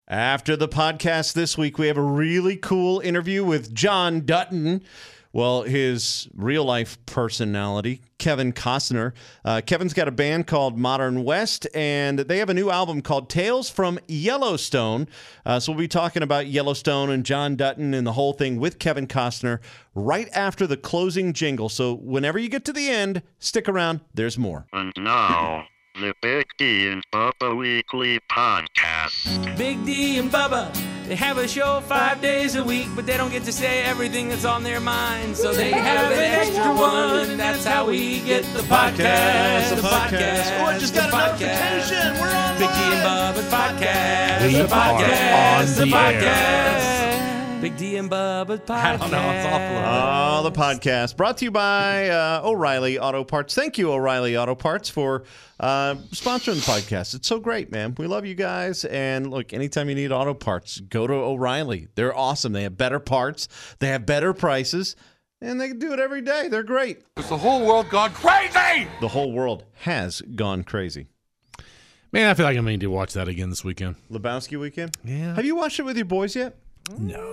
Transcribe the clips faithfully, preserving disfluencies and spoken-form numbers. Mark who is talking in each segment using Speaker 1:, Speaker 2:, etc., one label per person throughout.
Speaker 1: After the podcast this week, we have a really cool interview with John Dutton. Well, his real-life personality, Kevin Costner. Uh, Kevin's got a band called Modern West, and they have a new album called Tales from Yellowstone. Uh, so we'll be talking about Yellowstone and John Dutton and the whole thing with Kevin Costner right after the closing jingle. So whenever you get to the end, stick around. There's more.
Speaker 2: And now, the Big D and Bubba Weekly Podcast.
Speaker 3: Big D and Bubba, they have a show five days a week, but they don't get to say everything that's on their mind. So they have an extra one, and that's how we get the podcast.
Speaker 1: The podcast. Oh, I just got a notification. We're on
Speaker 3: Big D and Bubba podcast.
Speaker 4: We
Speaker 3: The
Speaker 4: are
Speaker 3: podcast.
Speaker 4: on
Speaker 3: The
Speaker 4: the air.
Speaker 3: podcast. Big D and Bubba podcast.
Speaker 4: I don't know, it's awful.
Speaker 1: Oh, the podcast brought to you by uh, O'Reilly Auto Parts. Thank you, O'Reilly Auto Parts, for uh, sponsoring the podcast. It's so great, man. We love you guys. And look, anytime you need auto parts, go to O'Reilly. They're awesome. They have better parts. They have better prices. And they can do it every day. They're great.
Speaker 4: Has the whole world gone crazy?
Speaker 1: The whole world has gone crazy.
Speaker 5: Man, I feel like I'm going to watch that again this weekend.
Speaker 1: Lebowski weekend?
Speaker 5: Yeah.
Speaker 1: Have you watched it with your boys yet?
Speaker 5: No.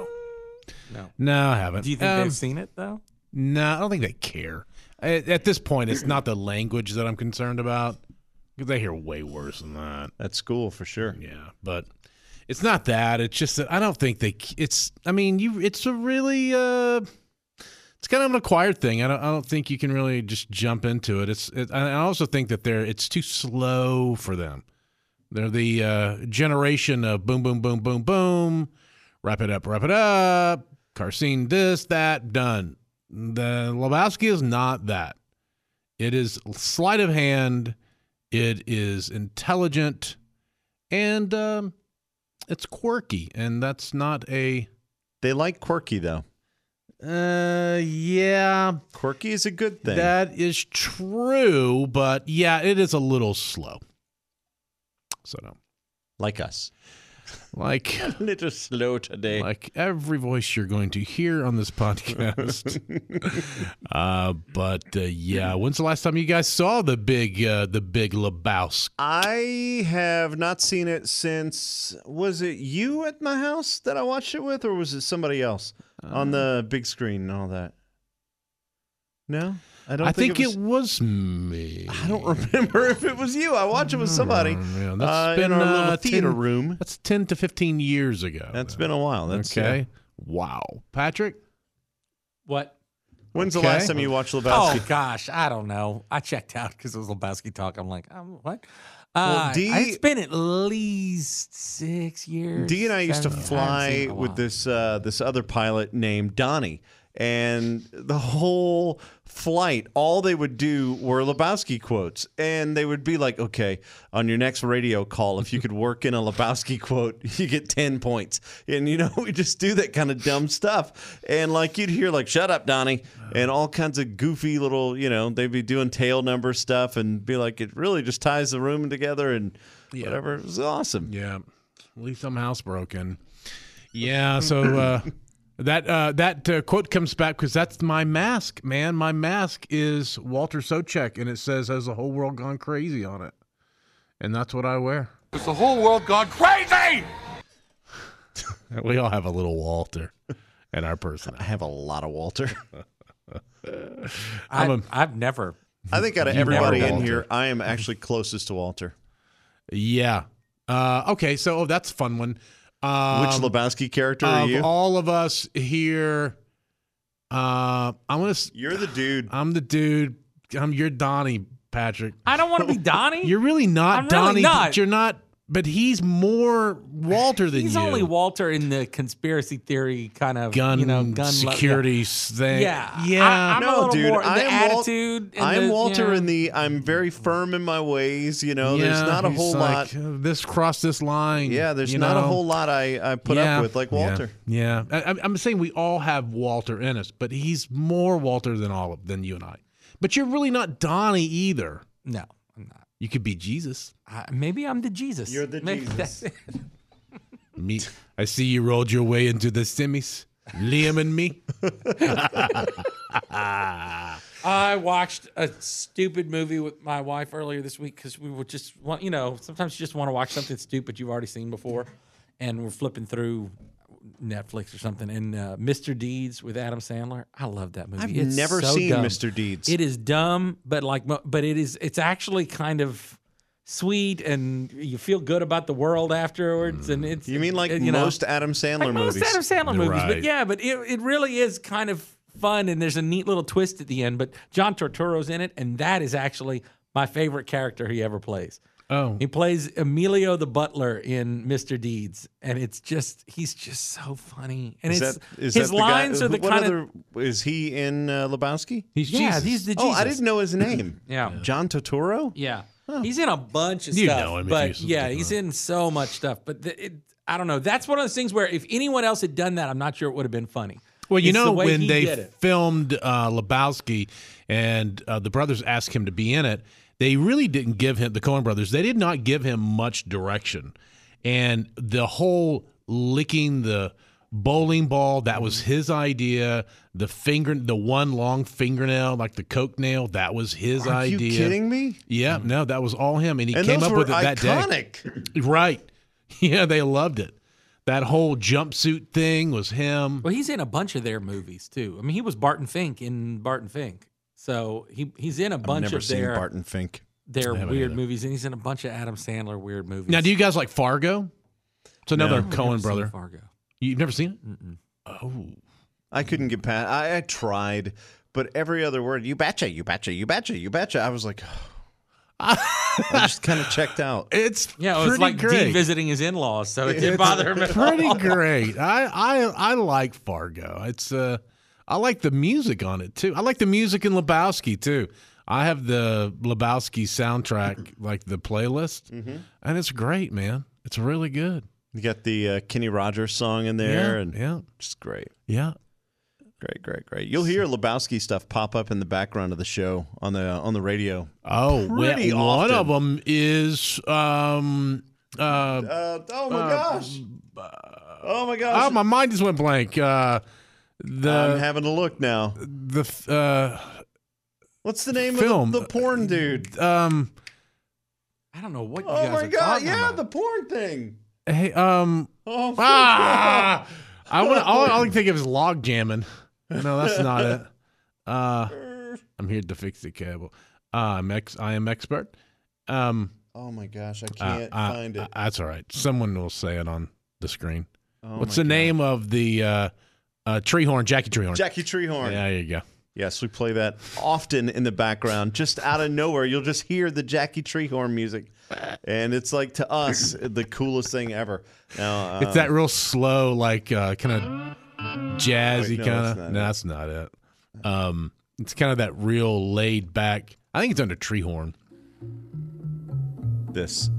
Speaker 3: No.
Speaker 5: No, I haven't.
Speaker 3: Do you think
Speaker 5: Um,
Speaker 3: they've seen it, though?
Speaker 5: No, I don't think they care. At, at this point, it's not the language that I'm concerned about, because they hear way worse than that.
Speaker 1: At school, for sure.
Speaker 5: Yeah, but it's not that. It's just that I don't think they. It's. I mean, you. It's a really. Uh, it's kind of an acquired thing. I don't. I don't think you can really just jump into it. It's. It, I also think that they're. It's too slow for them. They're the uh, generation of boom, boom, boom, boom, boom. Wrap it up, wrap it up. Car scene, this, that, done. The Lebowski is not that. It is sleight of hand. It is intelligent, and um, it's quirky. And that's not a.
Speaker 1: They like quirky, though.
Speaker 5: Uh, yeah,
Speaker 1: Quirky is a good thing.
Speaker 5: that is true. But yeah, it is a little slow. So no,
Speaker 1: like us.
Speaker 5: like.
Speaker 1: A little slow today.
Speaker 5: Like every voice you're going to hear on this podcast. uh, but uh, yeah, when's the last time you guys saw the big, uh, the big Lebowski?
Speaker 1: I have not seen it since, was it you at my house that I watched it with, or was it somebody else on the big screen and all that? No? I don't
Speaker 5: I
Speaker 1: think,
Speaker 5: think,
Speaker 1: it, was,
Speaker 5: it was me.
Speaker 1: I don't remember if it was you. I watched it with somebody
Speaker 5: Yeah, that's
Speaker 1: uh,
Speaker 5: been
Speaker 1: in our little
Speaker 5: uh,
Speaker 1: theater
Speaker 5: ten,
Speaker 1: room.
Speaker 5: That's ten to fifteen years ago.
Speaker 1: That's been a while. That's
Speaker 5: okay.
Speaker 1: uh,
Speaker 5: Wow, Patrick.
Speaker 3: What?
Speaker 1: when's
Speaker 5: Okay.
Speaker 1: the last time you watched
Speaker 3: Oh,
Speaker 1: Lebowski?
Speaker 3: gosh. I don't know. I checked out because it was Lebowski talk. I'm like, um, what?
Speaker 1: Well,
Speaker 3: Uh,
Speaker 1: D-
Speaker 3: it's been at least six years.
Speaker 1: Dee and I used to
Speaker 3: seven. I haven't seen
Speaker 1: fly
Speaker 3: it in a
Speaker 1: with
Speaker 3: while.
Speaker 1: this uh, this other pilot named Donnie. And the whole flight, all they would do were Lebowski quotes. And they would be like, okay, on your next radio call, if you could work in a Lebowski quote, you get ten points. And, you know, we just do that kind of dumb stuff. And, like, you'd hear, like, shut up, Donnie, and all kinds of goofy little, you know, they'd be doing tail number stuff and be like, it really just ties the room together and whatever. It was awesome.
Speaker 5: Yeah, leave some housebroken. Yeah, so uh, that uh, that uh, quote comes back because that's my mask, man. My mask is Walter Sobchak, and it says "Has the whole world gone crazy?" on it, and that's what I wear.
Speaker 4: Has the whole world gone crazy?
Speaker 5: We all have a little Walter in our
Speaker 1: I
Speaker 5: person.
Speaker 1: have a lot of Walter.
Speaker 3: I,
Speaker 5: I'm a-
Speaker 3: I've never.
Speaker 1: I think out of
Speaker 5: You
Speaker 1: everybody
Speaker 5: never
Speaker 1: in
Speaker 5: Walter.
Speaker 1: here, I am actually closest to Walter.
Speaker 5: Yeah. Uh, okay, so oh, that's a fun one. Um,
Speaker 1: Which Lebowski character are
Speaker 5: of
Speaker 1: you?
Speaker 5: all of us here, uh, I'm gonna. s-
Speaker 1: You're the dude.
Speaker 5: I'm the dude. I'm your Donnie, Patrick.
Speaker 3: I don't want to be Donnie.
Speaker 5: You're really not
Speaker 3: I'm really
Speaker 5: Donnie.
Speaker 3: not.
Speaker 5: But you're not. But he's more Walter than
Speaker 3: He's
Speaker 5: you.
Speaker 3: only Walter in the conspiracy theory kind of
Speaker 5: gun,
Speaker 3: you know, gun
Speaker 5: security thing.
Speaker 3: Yeah,
Speaker 5: yeah.
Speaker 3: I, I'm a
Speaker 1: No,
Speaker 3: little
Speaker 1: dude,
Speaker 3: more in
Speaker 1: I
Speaker 3: the
Speaker 1: am Wal-
Speaker 3: attitude. and
Speaker 1: I'm
Speaker 3: the,
Speaker 1: Walter
Speaker 3: you know,
Speaker 1: in the I'm very firm in my ways. You know, there's
Speaker 5: Yeah,
Speaker 1: not a
Speaker 5: he's
Speaker 1: whole
Speaker 5: like,
Speaker 1: lot.
Speaker 5: uh, This cross this line.
Speaker 1: Yeah, there's
Speaker 5: you
Speaker 1: not a
Speaker 5: know?
Speaker 1: whole lot I, I put
Speaker 5: Yeah,
Speaker 1: up with like
Speaker 5: yeah,
Speaker 1: Walter.
Speaker 5: Yeah, I, I'm- I'm saying we all have Walter in us, but he's more Walter than all of than you and I. But you're really not Donnie either.
Speaker 3: No, I'm not.
Speaker 5: You could be Jesus.
Speaker 3: Uh, maybe I'm the Jesus.
Speaker 1: You're the
Speaker 3: Maybe
Speaker 1: Jesus.
Speaker 3: that's it.
Speaker 5: Me, I see you rolled your way into the semis. Liam and me.
Speaker 3: I watched a stupid movie with my wife earlier this week because we were just want, you know, sometimes you just want to watch something stupid you've already seen before. and we're flipping through Netflix or something, and uh, Mister Deeds with Adam Sandler. I love that movie.
Speaker 1: I've
Speaker 3: It's
Speaker 1: never
Speaker 3: so
Speaker 1: seen
Speaker 3: dumb.
Speaker 1: Mister Deeds.
Speaker 3: It is dumb, but like, but it is. It's actually kind of sweet, and you feel good about the world afterwards. And it's
Speaker 1: You mean like
Speaker 3: you know,
Speaker 1: most Adam Sandler
Speaker 3: like
Speaker 1: movies?
Speaker 3: most Adam Sandler
Speaker 5: You're
Speaker 3: movies,
Speaker 5: right.
Speaker 3: but yeah, but it it really is kind of fun, and there's a neat little twist at the end. But John Turturro's in it, and that is actually my favorite character he ever plays.
Speaker 5: Oh,
Speaker 3: He plays Emilio the butler in Mister Deeds, and it's just he's just so funny. And
Speaker 1: Is
Speaker 3: it's
Speaker 1: that is
Speaker 3: his
Speaker 1: that the
Speaker 3: lines
Speaker 1: guy,
Speaker 3: are the
Speaker 1: what
Speaker 3: kind
Speaker 1: other,
Speaker 3: of
Speaker 1: is he in uh, Lebowski?
Speaker 5: he's
Speaker 3: yeah,
Speaker 5: Jesus.
Speaker 3: he's the
Speaker 1: Oh,
Speaker 3: Jesus.
Speaker 1: I didn't know his name.
Speaker 3: Yeah.
Speaker 1: John Turturro.
Speaker 3: Yeah, he's in a bunch of
Speaker 5: You
Speaker 3: stuff,
Speaker 5: know him if
Speaker 3: but
Speaker 5: you-
Speaker 3: yeah, he's in so much stuff. But the, it, I don't know. That's one of those things where if anyone else had done that, I'm not sure it would have been funny.
Speaker 5: Well, you
Speaker 3: It's the
Speaker 5: know,
Speaker 3: way
Speaker 5: when
Speaker 3: he
Speaker 5: they
Speaker 3: did it.
Speaker 5: filmed uh, Lebowski and uh, the brothers asked him to be in it, they really didn't give him, the Coen brothers, they did not give him much direction. And the whole licking the bowling ball, that was his idea. The finger, the one long fingernail, like the Coke nail, that was his
Speaker 1: Are
Speaker 5: idea.
Speaker 1: you kidding me?
Speaker 5: Yeah, no, that was all him. And he
Speaker 1: And
Speaker 5: came
Speaker 1: those
Speaker 5: up
Speaker 1: were
Speaker 5: with it that day.
Speaker 1: iconic.
Speaker 5: Right. Yeah, they loved it. That whole jumpsuit thing was him.
Speaker 3: Well, he's in a bunch of their movies too. I mean, he was Barton Fink in Barton Fink, so he he's in a
Speaker 1: I've
Speaker 3: bunch
Speaker 1: never
Speaker 3: of
Speaker 1: seen
Speaker 3: their
Speaker 1: Barton Fink.
Speaker 3: their
Speaker 5: I haven't
Speaker 3: weird
Speaker 5: either.
Speaker 3: movies, and he's in a bunch of Adam Sandler weird movies.
Speaker 5: Now, do you guys like Fargo? It's another
Speaker 1: No.
Speaker 3: I've never
Speaker 5: Coen
Speaker 3: seen
Speaker 5: brother.
Speaker 3: Fargo.
Speaker 5: You've never seen it?
Speaker 3: Mm-mm.
Speaker 5: Oh.
Speaker 1: I couldn't get past. I, I tried, but every other word, you betcha, you betcha, you betcha, you betcha. I was like, I just kind of checked out.
Speaker 5: It's
Speaker 3: Yeah, it
Speaker 5: pretty
Speaker 3: was like
Speaker 5: great.
Speaker 3: Dean visiting his in-laws, so it didn't
Speaker 1: It's
Speaker 3: bother him at all.
Speaker 5: Pretty great. I, I I like Fargo. It's uh I like the music on it too. I like the music in Lebowski too. I have the Lebowski soundtrack, like the playlist, and it's great, man. It's really good.
Speaker 1: You got the uh, Kenny Rogers song in there,
Speaker 5: yeah,
Speaker 1: and
Speaker 5: yeah,
Speaker 1: just great.
Speaker 5: yeah.
Speaker 1: Great, great, great. You'll hear Lebowski stuff pop up in the background of the show on the on the radio.
Speaker 5: Oh,
Speaker 1: Pretty
Speaker 5: well, one
Speaker 1: often.
Speaker 5: of them is um uh,
Speaker 1: Uh, oh my gosh! Oh my
Speaker 5: oh,
Speaker 1: gosh!
Speaker 5: my mind just went blank. Uh,
Speaker 1: I'm
Speaker 5: the
Speaker 1: having a look now.
Speaker 5: the uh
Speaker 1: What's the name
Speaker 5: Film.
Speaker 1: of the, the porn dude?
Speaker 5: um
Speaker 3: I don't know what you
Speaker 1: Oh
Speaker 3: guys
Speaker 1: my
Speaker 3: are
Speaker 1: god!
Speaker 3: talking
Speaker 1: Yeah,
Speaker 3: about.
Speaker 1: the porn thing.
Speaker 5: hey um
Speaker 1: Oh,
Speaker 5: ah I want all, all I can think of is log jamming. No, that's not it. Uh, I'm here to fix the cable. Uh, I'm ex. I am expert. Um,
Speaker 1: oh my gosh! I
Speaker 5: uh,
Speaker 1: can't
Speaker 5: uh,
Speaker 1: find it.
Speaker 5: uh, that's all right. Someone will say it on the screen.
Speaker 1: Oh
Speaker 5: What's
Speaker 1: my
Speaker 5: the
Speaker 1: God.
Speaker 5: name of the uh, uh, Treehorn? Jackie Treehorn.
Speaker 1: Jackie Treehorn.
Speaker 5: Yeah, there you go.
Speaker 1: Yes, we play that often in the background. Just out of nowhere, you'll just hear the Jackie Treehorn music, and it's like to us the coolest thing ever. Now,
Speaker 5: It's
Speaker 1: um,
Speaker 5: that real slow, like uh, kind of jazzy
Speaker 1: Wait, no,
Speaker 5: kind
Speaker 1: that's
Speaker 5: of.
Speaker 1: not
Speaker 5: No,
Speaker 1: it.
Speaker 5: that's not it. Um, it's kind of that real laid back. I think it's under Treehorn.
Speaker 1: this.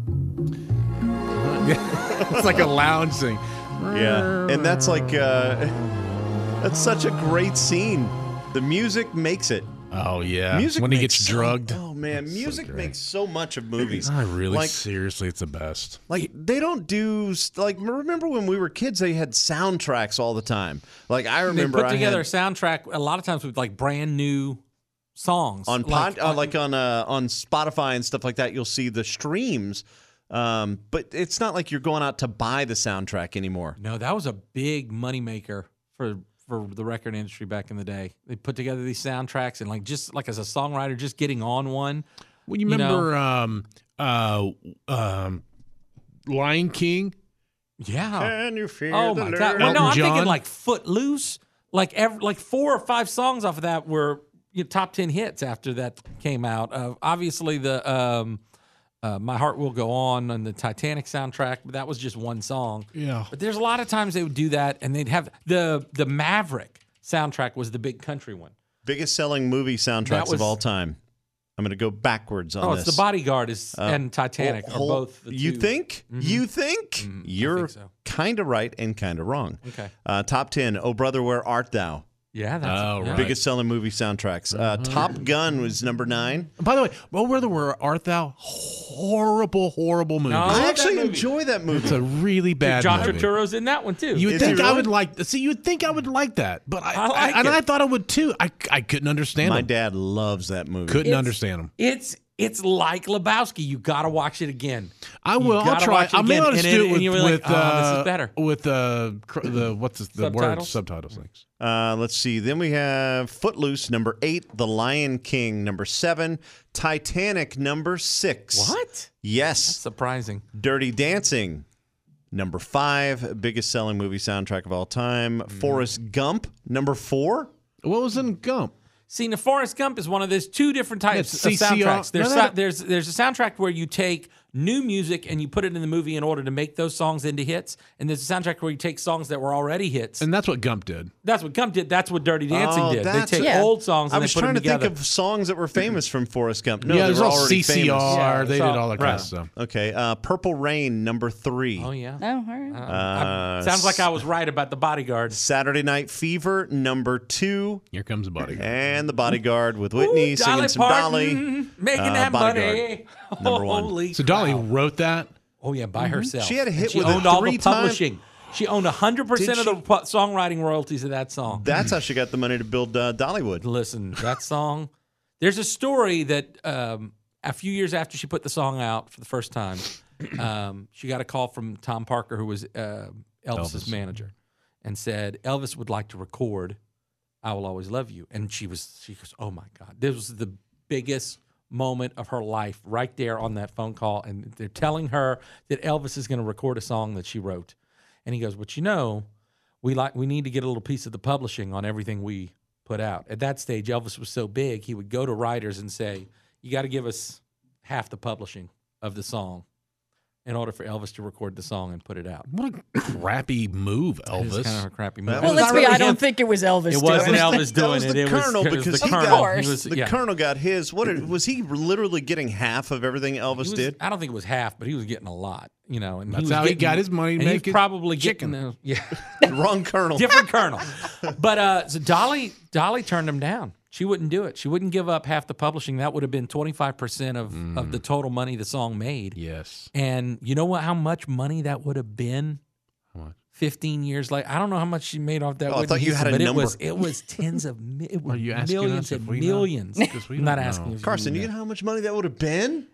Speaker 5: It's like a lounge thing.
Speaker 1: Yeah, and that's like uh, that's such a great scene. The music makes it.
Speaker 5: Oh yeah,
Speaker 1: Music
Speaker 5: when he
Speaker 1: makes
Speaker 5: gets
Speaker 1: so-
Speaker 5: drugged.
Speaker 1: oh man,
Speaker 5: That's so
Speaker 1: music
Speaker 5: great.
Speaker 1: makes so much of movies.
Speaker 5: I really,
Speaker 1: like
Speaker 5: seriously, it's the best.
Speaker 1: like they don't do like remember when we were kids they had soundtracks all the time. Like I
Speaker 3: They
Speaker 1: remember
Speaker 3: put
Speaker 1: I
Speaker 3: together
Speaker 1: had,
Speaker 3: a soundtrack a lot of times with like brand new songs
Speaker 1: on pod,
Speaker 3: like,
Speaker 1: uh, like on uh, on Spotify and stuff like that. You'll see the streams, um, but it's not like you're going out to buy the soundtrack anymore.
Speaker 3: No, that was a big moneymaker for for the record industry back in the day. They put together these soundtracks and like just like as a songwriter, just getting on one.
Speaker 5: Well, you
Speaker 3: You
Speaker 5: remember um, uh, um, Lion King?
Speaker 3: Yeah.
Speaker 1: Can you feel
Speaker 3: Oh
Speaker 1: the
Speaker 3: my god.
Speaker 1: lyric?
Speaker 3: Well, no, I'm
Speaker 5: Elton
Speaker 3: thinking
Speaker 5: John?
Speaker 3: like Footloose. Like every, like four or five songs off of that were you know, top ten hits after that came out. Uh, obviously the um, uh, My Heart Will Go On and the Titanic soundtrack, but that was just one song.
Speaker 5: Yeah.
Speaker 3: But there's a lot of times they would do that, and they'd have the the Maverick soundtrack was the big country one.
Speaker 1: Biggest selling movie soundtracks
Speaker 3: was-
Speaker 1: of all time. I'm going to go backwards on
Speaker 3: Oh,
Speaker 1: this.
Speaker 3: it's The Bodyguard is and Titanic
Speaker 1: Hol-
Speaker 3: are
Speaker 1: hol-
Speaker 3: both. The
Speaker 1: you
Speaker 3: two.
Speaker 1: think? You think?
Speaker 3: Mhm, I
Speaker 1: You're
Speaker 3: think so.
Speaker 1: kind of right and kind of wrong.
Speaker 3: Okay.
Speaker 1: Uh, top ten. Oh brother, where art thou?
Speaker 3: Yeah, that's
Speaker 5: Oh,
Speaker 3: yeah.
Speaker 5: right.
Speaker 1: Biggest selling movie soundtracks. Uh, Top Gun was number nine.
Speaker 5: By the way, well, where the were art thou? Horrible, horrible movie.
Speaker 3: No. I
Speaker 1: I
Speaker 3: love
Speaker 1: actually
Speaker 3: that movie.
Speaker 1: enjoy that movie.
Speaker 5: It's a really bad
Speaker 3: John
Speaker 5: movie.
Speaker 3: Turturro's in that one too.
Speaker 5: You would
Speaker 1: Is he
Speaker 5: think I
Speaker 1: really?
Speaker 5: would like. See, you would think I would like that, but I,
Speaker 3: I like
Speaker 5: and
Speaker 3: it.
Speaker 5: I thought I would too. I, I couldn't understand
Speaker 1: My
Speaker 5: him.
Speaker 1: dad loves that movie.
Speaker 5: Couldn't
Speaker 3: It's-
Speaker 5: understand him.
Speaker 3: It's It's like Lebowski. You got to watch it again.
Speaker 5: I
Speaker 3: You
Speaker 5: will. I'll
Speaker 3: gotta
Speaker 5: try.
Speaker 3: watch it
Speaker 5: I may
Speaker 3: again,
Speaker 5: not
Speaker 3: and
Speaker 5: do
Speaker 3: it-
Speaker 5: it
Speaker 3: and
Speaker 5: with,
Speaker 3: you'll be like,
Speaker 5: with
Speaker 3: "Oh, this is
Speaker 5: uh,
Speaker 3: better."
Speaker 5: with uh, cr- the what's the, the word
Speaker 3: Subtitles?
Speaker 5: subtitles things.
Speaker 1: Uh, let's see. Then we have Footloose, number eight. The Lion King, number seven. Titanic, number six.
Speaker 3: What?
Speaker 1: Yes.
Speaker 3: Surprising.
Speaker 1: Dirty Dancing, number five. Biggest selling movie soundtrack of all time.
Speaker 3: Mm.
Speaker 1: Forrest Gump, number four.
Speaker 5: What was in Gump?
Speaker 3: See, the Forrest Gump is one of those two different types
Speaker 5: It's
Speaker 3: of
Speaker 5: C C R.
Speaker 3: soundtracks. There's
Speaker 5: No, no, no.
Speaker 3: so- there's there's a soundtrack where you take new music and you put it in the movie in order to make those songs into hits, and there's a soundtrack where you take songs that were already hits.
Speaker 5: And that's what Gump did.
Speaker 3: That's what Gump did. That's what Dirty Dancing
Speaker 1: Oh,
Speaker 3: did. They
Speaker 1: that's-
Speaker 3: take
Speaker 6: Yeah.
Speaker 3: old songs
Speaker 1: I
Speaker 3: and
Speaker 1: was
Speaker 3: they put
Speaker 1: trying
Speaker 3: them
Speaker 1: to
Speaker 3: together.
Speaker 1: think of songs that were famous from Forrest Gump. No,
Speaker 5: yeah,
Speaker 1: they
Speaker 5: there's
Speaker 1: were
Speaker 5: all
Speaker 1: already
Speaker 5: C C R.
Speaker 1: famous.
Speaker 3: Yeah,
Speaker 5: they
Speaker 3: it's
Speaker 5: did
Speaker 3: all-
Speaker 5: all that
Speaker 3: right.
Speaker 5: kind of stuff.
Speaker 1: Okay, uh, Purple Rain, number three.
Speaker 3: Oh yeah.
Speaker 6: Oh, all right.
Speaker 3: Uh,
Speaker 1: Uh,
Speaker 3: I- sounds like I was right about the Bodyguard.
Speaker 1: Saturday Night Fever, number two.
Speaker 5: Here comes the bodyguard.
Speaker 1: And The Bodyguard with Whitney
Speaker 3: Ooh,
Speaker 1: singing
Speaker 3: Dolly
Speaker 1: some
Speaker 3: Parton,
Speaker 1: Dolly.
Speaker 3: making
Speaker 1: uh,
Speaker 3: that
Speaker 1: Bodyguard,
Speaker 3: money.
Speaker 1: number one.
Speaker 3: Holy
Speaker 5: So Dolly
Speaker 3: cow.
Speaker 5: wrote that.
Speaker 3: Oh yeah, by herself.
Speaker 1: She had a
Speaker 3: And
Speaker 1: hit
Speaker 3: she
Speaker 1: with it
Speaker 3: owned all
Speaker 1: three
Speaker 3: the
Speaker 1: times.
Speaker 3: publishing. She owned one hundred percent
Speaker 1: Did
Speaker 3: of the
Speaker 1: she?
Speaker 3: pu- songwriting royalties of that song.
Speaker 1: That's how she got the money to build uh, Dollywood.
Speaker 3: Listen, that song. There's a story that um, a few years after she put the song out for the first time, um, she got a call from Tom Parker, who was uh, Elvis's
Speaker 5: Elvis.
Speaker 3: manager, and said Elvis would like to record "I Will Always Love You," and she was she goes, "Oh my God, this was the biggest moment of her life right there on that phone call," and they're telling her that Elvis is going to record a song that she wrote, and he goes, "But you know, we like we need to get a little piece of the publishing on everything we put out." At that stage, Elvis was so big, he would go to writers and say, "You got to give us half the publishing of the song in order for Elvis to record the song and put it out."
Speaker 5: What a crappy move,
Speaker 3: It was
Speaker 5: Elvis.
Speaker 3: kind of a crappy movie.
Speaker 1: That
Speaker 6: Well,
Speaker 1: was
Speaker 6: let's
Speaker 3: not
Speaker 6: be.
Speaker 3: really
Speaker 6: I don't
Speaker 3: him.
Speaker 6: think it was Elvis.
Speaker 3: It wasn't
Speaker 6: doing it.
Speaker 3: Elvis
Speaker 1: That
Speaker 3: doing
Speaker 1: was
Speaker 3: it.
Speaker 1: the
Speaker 3: It
Speaker 1: Colonel,
Speaker 3: was, it was
Speaker 1: because
Speaker 3: the
Speaker 1: he
Speaker 3: Colonel.
Speaker 1: got-
Speaker 3: He was,
Speaker 1: The
Speaker 3: yeah.
Speaker 1: Colonel got his. What did- was he literally getting half of everything Elvis
Speaker 3: He was-
Speaker 1: did?
Speaker 3: I don't think it was half, but he was getting a lot. You know, and
Speaker 5: That's
Speaker 3: he was
Speaker 5: how he
Speaker 3: getting-
Speaker 5: got his money to
Speaker 3: and he was
Speaker 5: make his
Speaker 3: probably
Speaker 5: chicken.
Speaker 3: getting the, yeah.
Speaker 1: Wrong Colonel.
Speaker 3: different Colonel. But uh, so Dolly Dolly turned him down. She wouldn't do it. She wouldn't give up half the publishing. That would have been twenty-five percent of, of the total money the song made.
Speaker 5: Yes.
Speaker 3: And you know what? How much money that would have been?
Speaker 5: How much?
Speaker 3: Fifteen years later, I don't know how much she made off that.
Speaker 1: Oh, I
Speaker 3: Whitney
Speaker 1: thought you had
Speaker 3: Houston,
Speaker 1: a
Speaker 3: but
Speaker 1: number.
Speaker 3: It was it was tens of mi- it was
Speaker 5: Are you asking
Speaker 3: millions
Speaker 5: us if
Speaker 3: and
Speaker 5: we know?
Speaker 3: millions.
Speaker 5: 'Cause we
Speaker 3: I'm not
Speaker 5: don't
Speaker 3: asking
Speaker 5: know.
Speaker 3: you. if
Speaker 1: Carson,
Speaker 3: you
Speaker 1: you
Speaker 3: know.
Speaker 1: know how much money that would have been?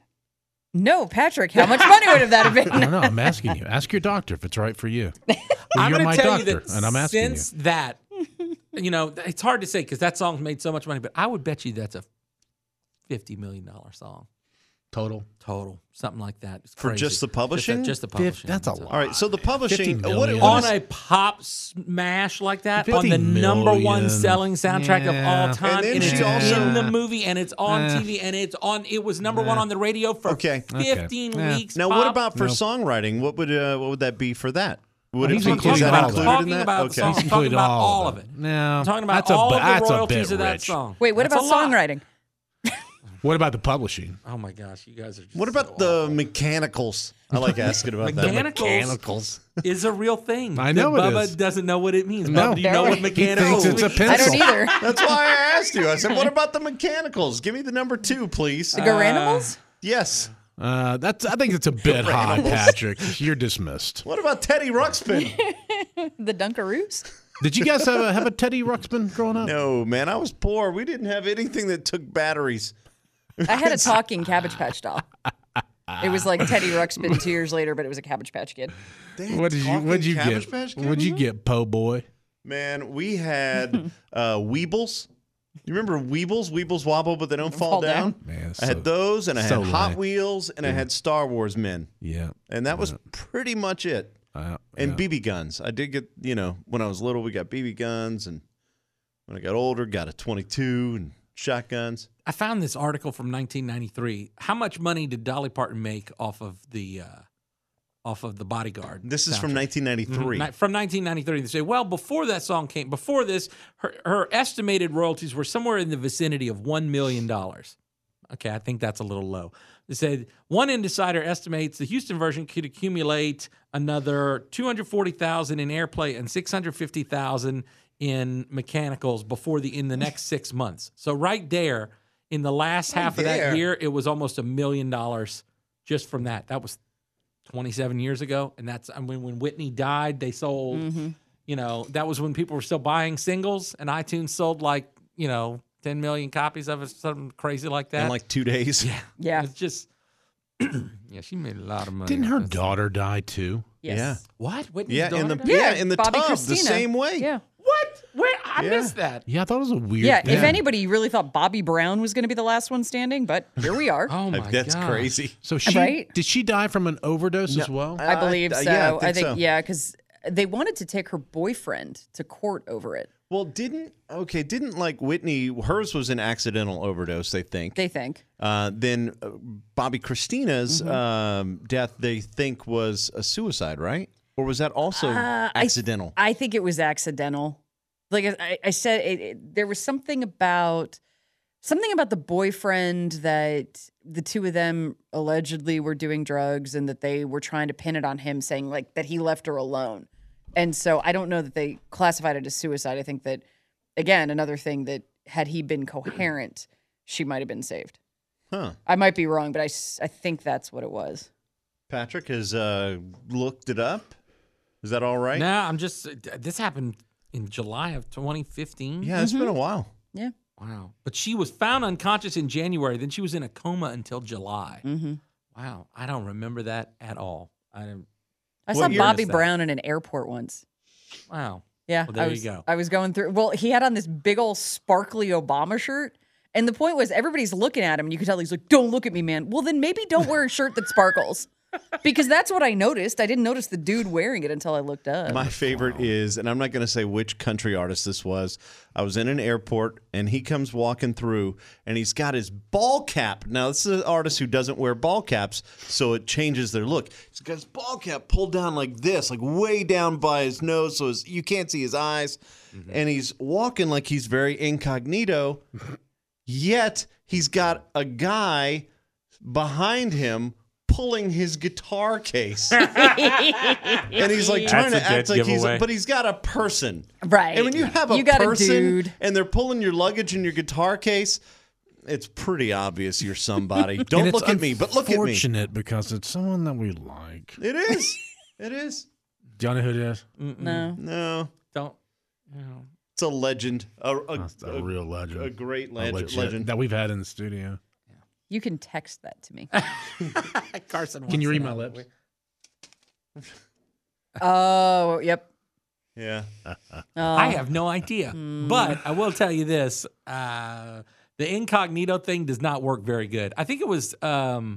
Speaker 6: No, Patrick. How much money would have that have
Speaker 5: I
Speaker 6: been?
Speaker 5: don't know. I'm asking you. Ask your doctor if it's right for you. Well,
Speaker 3: I'm
Speaker 5: you're
Speaker 3: gonna
Speaker 5: my
Speaker 3: tell
Speaker 5: doctor,
Speaker 3: you that
Speaker 5: and I'm asking
Speaker 3: since that, you know, it's hard to say because that song's made so much money, but I would bet you that's a fifty million dollar song
Speaker 5: you. Total.
Speaker 3: total, something like that. It's
Speaker 1: For
Speaker 3: crazy.
Speaker 1: just the
Speaker 3: Just,
Speaker 1: publishing?
Speaker 3: the- just the
Speaker 5: Fif-
Speaker 3: publishing.
Speaker 5: that's a
Speaker 3: It's
Speaker 5: lot.
Speaker 1: All right, so the publishing.
Speaker 5: fifty
Speaker 1: What,
Speaker 5: million.
Speaker 1: what
Speaker 3: On
Speaker 1: is,
Speaker 3: a pop smash like that, on
Speaker 5: fifty
Speaker 3: the number one
Speaker 5: million.
Speaker 3: selling soundtrack of
Speaker 5: Yeah.
Speaker 3: all time,
Speaker 1: And then
Speaker 3: and,
Speaker 1: she
Speaker 3: it's
Speaker 1: also-
Speaker 3: in the movie, and it's on
Speaker 5: Eh.
Speaker 3: T V, and it's on. It was number one
Speaker 5: Nah.
Speaker 3: on the radio for
Speaker 1: Okay.
Speaker 3: fifteen
Speaker 5: Okay. Yeah.
Speaker 3: weeks.
Speaker 1: now, what
Speaker 3: pop.
Speaker 1: about for
Speaker 5: Nope.
Speaker 1: songwriting? What would uh, what would that be for that? Would
Speaker 5: Oh,
Speaker 1: it
Speaker 5: he's
Speaker 1: be,
Speaker 5: including
Speaker 1: is that
Speaker 5: all of
Speaker 1: included
Speaker 5: it.
Speaker 1: in
Speaker 3: Talking
Speaker 1: that?
Speaker 3: about the
Speaker 1: okay.
Speaker 3: song.
Speaker 5: He's
Speaker 3: I'm talking
Speaker 5: included
Speaker 3: about
Speaker 5: all
Speaker 3: all
Speaker 5: of
Speaker 3: of
Speaker 5: it.
Speaker 3: it.
Speaker 5: No,
Speaker 3: I'm talking about
Speaker 5: that's a
Speaker 3: all
Speaker 5: bu-
Speaker 3: of
Speaker 5: that's
Speaker 3: the
Speaker 5: a
Speaker 3: royalties
Speaker 5: bit
Speaker 3: of that
Speaker 5: rich.
Speaker 3: song.
Speaker 6: Wait, what
Speaker 3: That's
Speaker 6: about
Speaker 3: a lot.
Speaker 6: songwriting?
Speaker 5: What about the publishing?
Speaker 3: Oh my gosh, you guys are. Just
Speaker 1: What
Speaker 3: so
Speaker 1: about the mechanicals? I like asking about that.
Speaker 3: Mechanicals
Speaker 5: Mechanicals.
Speaker 3: is a real thing.
Speaker 5: I know
Speaker 3: that
Speaker 5: it
Speaker 3: Bubba
Speaker 5: is.
Speaker 3: doesn't know what it means.
Speaker 5: No.
Speaker 3: Bubba, do you know what
Speaker 6: He
Speaker 3: mechanicals
Speaker 5: thinks it's a
Speaker 3: means?
Speaker 5: pencil.
Speaker 6: I don't either.
Speaker 1: That's why I asked you. I said, "What about the mechanicals? Give me the number two, please."
Speaker 6: The Garanimals?
Speaker 1: Yes.
Speaker 5: Uh, that's. I think it's a bit high,
Speaker 1: Animals.
Speaker 5: Patrick. You're dismissed.
Speaker 1: What about Teddy Ruxpin?
Speaker 6: The Dunkaroos?
Speaker 5: Did you guys have a have a Teddy Ruxpin growing up?
Speaker 1: No, man, I was poor. We didn't have anything that took batteries.
Speaker 6: I had a talking Cabbage Patch doll. It was like Teddy Ruxpin two years later, but it was a Cabbage Patch Kid.
Speaker 1: They had
Speaker 5: What did you
Speaker 1: talking
Speaker 5: What'd you
Speaker 1: Cabbage
Speaker 5: get?
Speaker 1: Patch Kids?
Speaker 5: What'd you get, Po Boy?
Speaker 1: Man, we had uh, Weebles. You remember Weebles? Weebles wobble, but they don't fall,
Speaker 6: Fall
Speaker 1: down.
Speaker 6: down.
Speaker 5: Man,
Speaker 1: I had
Speaker 5: so-
Speaker 1: those, and I
Speaker 5: so
Speaker 1: had Hot
Speaker 5: lame.
Speaker 1: Wheels, and I had Star Wars men,
Speaker 5: Yeah.
Speaker 1: and that was pretty much it.
Speaker 5: Uh,
Speaker 1: And
Speaker 5: yeah.
Speaker 1: B B guns. I did get, you know, when I was little, we got B B guns, and when I got older, got a twenty-two and shotguns.
Speaker 3: I found this article from nineteen ninety-three. How much money did Dolly Parton make off of the uh, off of the Bodyguard?
Speaker 1: This is from
Speaker 3: soundtrack?
Speaker 1: nineteen ninety-three.
Speaker 3: Ni- From nineteen ninety-three. They say, well, before that song came, before this, her, her estimated royalties were somewhere in the vicinity of one million dollars. Okay, I think that's a little low. They said one insider estimates the Houston version could accumulate another two hundred forty thousand dollars in airplay and six hundred fifty thousand dollars in mechanicals before the in the next six months. So right there, in the last half of that
Speaker 1: there.
Speaker 3: year, it was almost a million dollars just from that. That was twenty-seven years ago, and that's I mean when Whitney died, they sold. You know, that was when people were still buying singles, and iTunes sold like you know ten million copies of it, something crazy like that.
Speaker 1: In like two days.
Speaker 3: yeah,
Speaker 6: Yeah.
Speaker 3: it's just yeah, she made a lot of money.
Speaker 5: Didn't
Speaker 3: off
Speaker 5: her
Speaker 3: this.
Speaker 5: daughter die too?
Speaker 6: Yes.
Speaker 1: Yeah.
Speaker 3: What? Whitney's
Speaker 1: Yeah, in the
Speaker 3: daughter?
Speaker 1: yeah, in the
Speaker 6: Bobby
Speaker 1: tub
Speaker 6: Christina.
Speaker 1: the same way.
Speaker 6: Yeah.
Speaker 3: What? Where? I
Speaker 1: Yeah.
Speaker 3: missed that.
Speaker 5: Yeah, I thought it was a weird.
Speaker 6: Yeah,
Speaker 5: thing.
Speaker 6: if anybody, you really thought Bobby Brown was going to be the last one standing, but here we are.
Speaker 3: Oh my
Speaker 1: Like, that's
Speaker 3: gosh.
Speaker 1: crazy.
Speaker 5: So she
Speaker 6: Right?
Speaker 5: did she die from an overdose as well?
Speaker 6: I believe
Speaker 1: Uh,
Speaker 6: so.
Speaker 1: yeah, I
Speaker 6: I
Speaker 1: think
Speaker 6: think,
Speaker 1: so.
Speaker 6: yeah, because they wanted to take her boyfriend to court over it.
Speaker 1: Well, didn't okay? Didn't like Whitney? Hers was an accidental overdose. They think.
Speaker 6: They think.
Speaker 1: Uh, then uh, Bobby Christina's
Speaker 6: Mm-hmm.
Speaker 1: um, death, they think was a suicide, right? Or was that also
Speaker 6: Uh, I-
Speaker 1: accidental?
Speaker 6: I think it was accidental. Like I, I said, it, it, there was something about something about the boyfriend that the two of them allegedly were doing drugs, and that they were trying to pin it on him, saying like that he left her alone. And so I don't know that they classified it as suicide. I think that, again, another thing that had he been coherent, she might have been saved.
Speaker 1: huh?
Speaker 6: I might be wrong, but I, s- I think that's what it was.
Speaker 1: Patrick has uh, looked it up. Is that all right?
Speaker 3: No, I'm just. This happened in July of twenty fifteen.
Speaker 1: Yeah, it's been a while.
Speaker 6: Yeah.
Speaker 3: Wow. But she was found unconscious in January. Then she was in a coma until July.
Speaker 6: Mm-hmm.
Speaker 3: Wow. I don't remember that at all. I didn't.
Speaker 6: I
Speaker 1: What
Speaker 6: saw
Speaker 1: year
Speaker 6: Bobby
Speaker 3: is that?
Speaker 6: Brown in an airport once.
Speaker 3: Wow.
Speaker 6: Yeah,
Speaker 3: Well, there
Speaker 6: I
Speaker 3: you
Speaker 6: was,
Speaker 3: go.
Speaker 6: I was going through. Well, he had on this big old sparkly Obama shirt, and the point was everybody's looking at him, and you could tell he's like, "Don't look at me, man." Well, then maybe don't wear a shirt that sparkles, because that's what I noticed. I didn't notice the dude wearing it until I looked up.
Speaker 1: My favorite is, and I'm not going to say which country artist this was. I was in an airport, and he comes walking through, and he's got his ball cap. Now, this is an artist who doesn't wear ball caps, so it changes their look. He's got his ball cap pulled down like this, like way down by his nose, so his, you can't see his eyes. And he's walking like he's very incognito, yet he's got a guy behind him pulling his guitar case. And he's like trying
Speaker 3: That's
Speaker 1: to
Speaker 3: a
Speaker 1: act
Speaker 3: good
Speaker 1: like he's,
Speaker 3: giveaway.
Speaker 1: but he's got a person.
Speaker 6: Right.
Speaker 1: And when you have a
Speaker 6: You got a
Speaker 1: person
Speaker 6: dude.
Speaker 1: and they're pulling your luggage in your guitar case, it's pretty obvious you're somebody. Don't
Speaker 5: And it's
Speaker 1: look at me, but look at me.
Speaker 5: Unfortunate because it's someone that we like.
Speaker 1: It is. It is.
Speaker 5: Do you know who it is?
Speaker 6: no,
Speaker 1: No,
Speaker 3: Don't. You know.
Speaker 1: it's a legend. A, a,
Speaker 5: That's a,
Speaker 1: a-
Speaker 5: real legend.
Speaker 1: a great
Speaker 5: A
Speaker 1: legend.
Speaker 5: legit-
Speaker 1: legend.
Speaker 5: that we've had in the studio.
Speaker 6: you can text that to me.
Speaker 3: Carson.
Speaker 5: Can you
Speaker 3: wants
Speaker 5: read
Speaker 3: to
Speaker 5: my
Speaker 3: know.
Speaker 5: lips?
Speaker 6: Oh, yep.
Speaker 1: Yeah.
Speaker 6: Oh.
Speaker 3: I have no idea. But I will tell you this. Uh, the incognito thing does not work very good. I think it was um,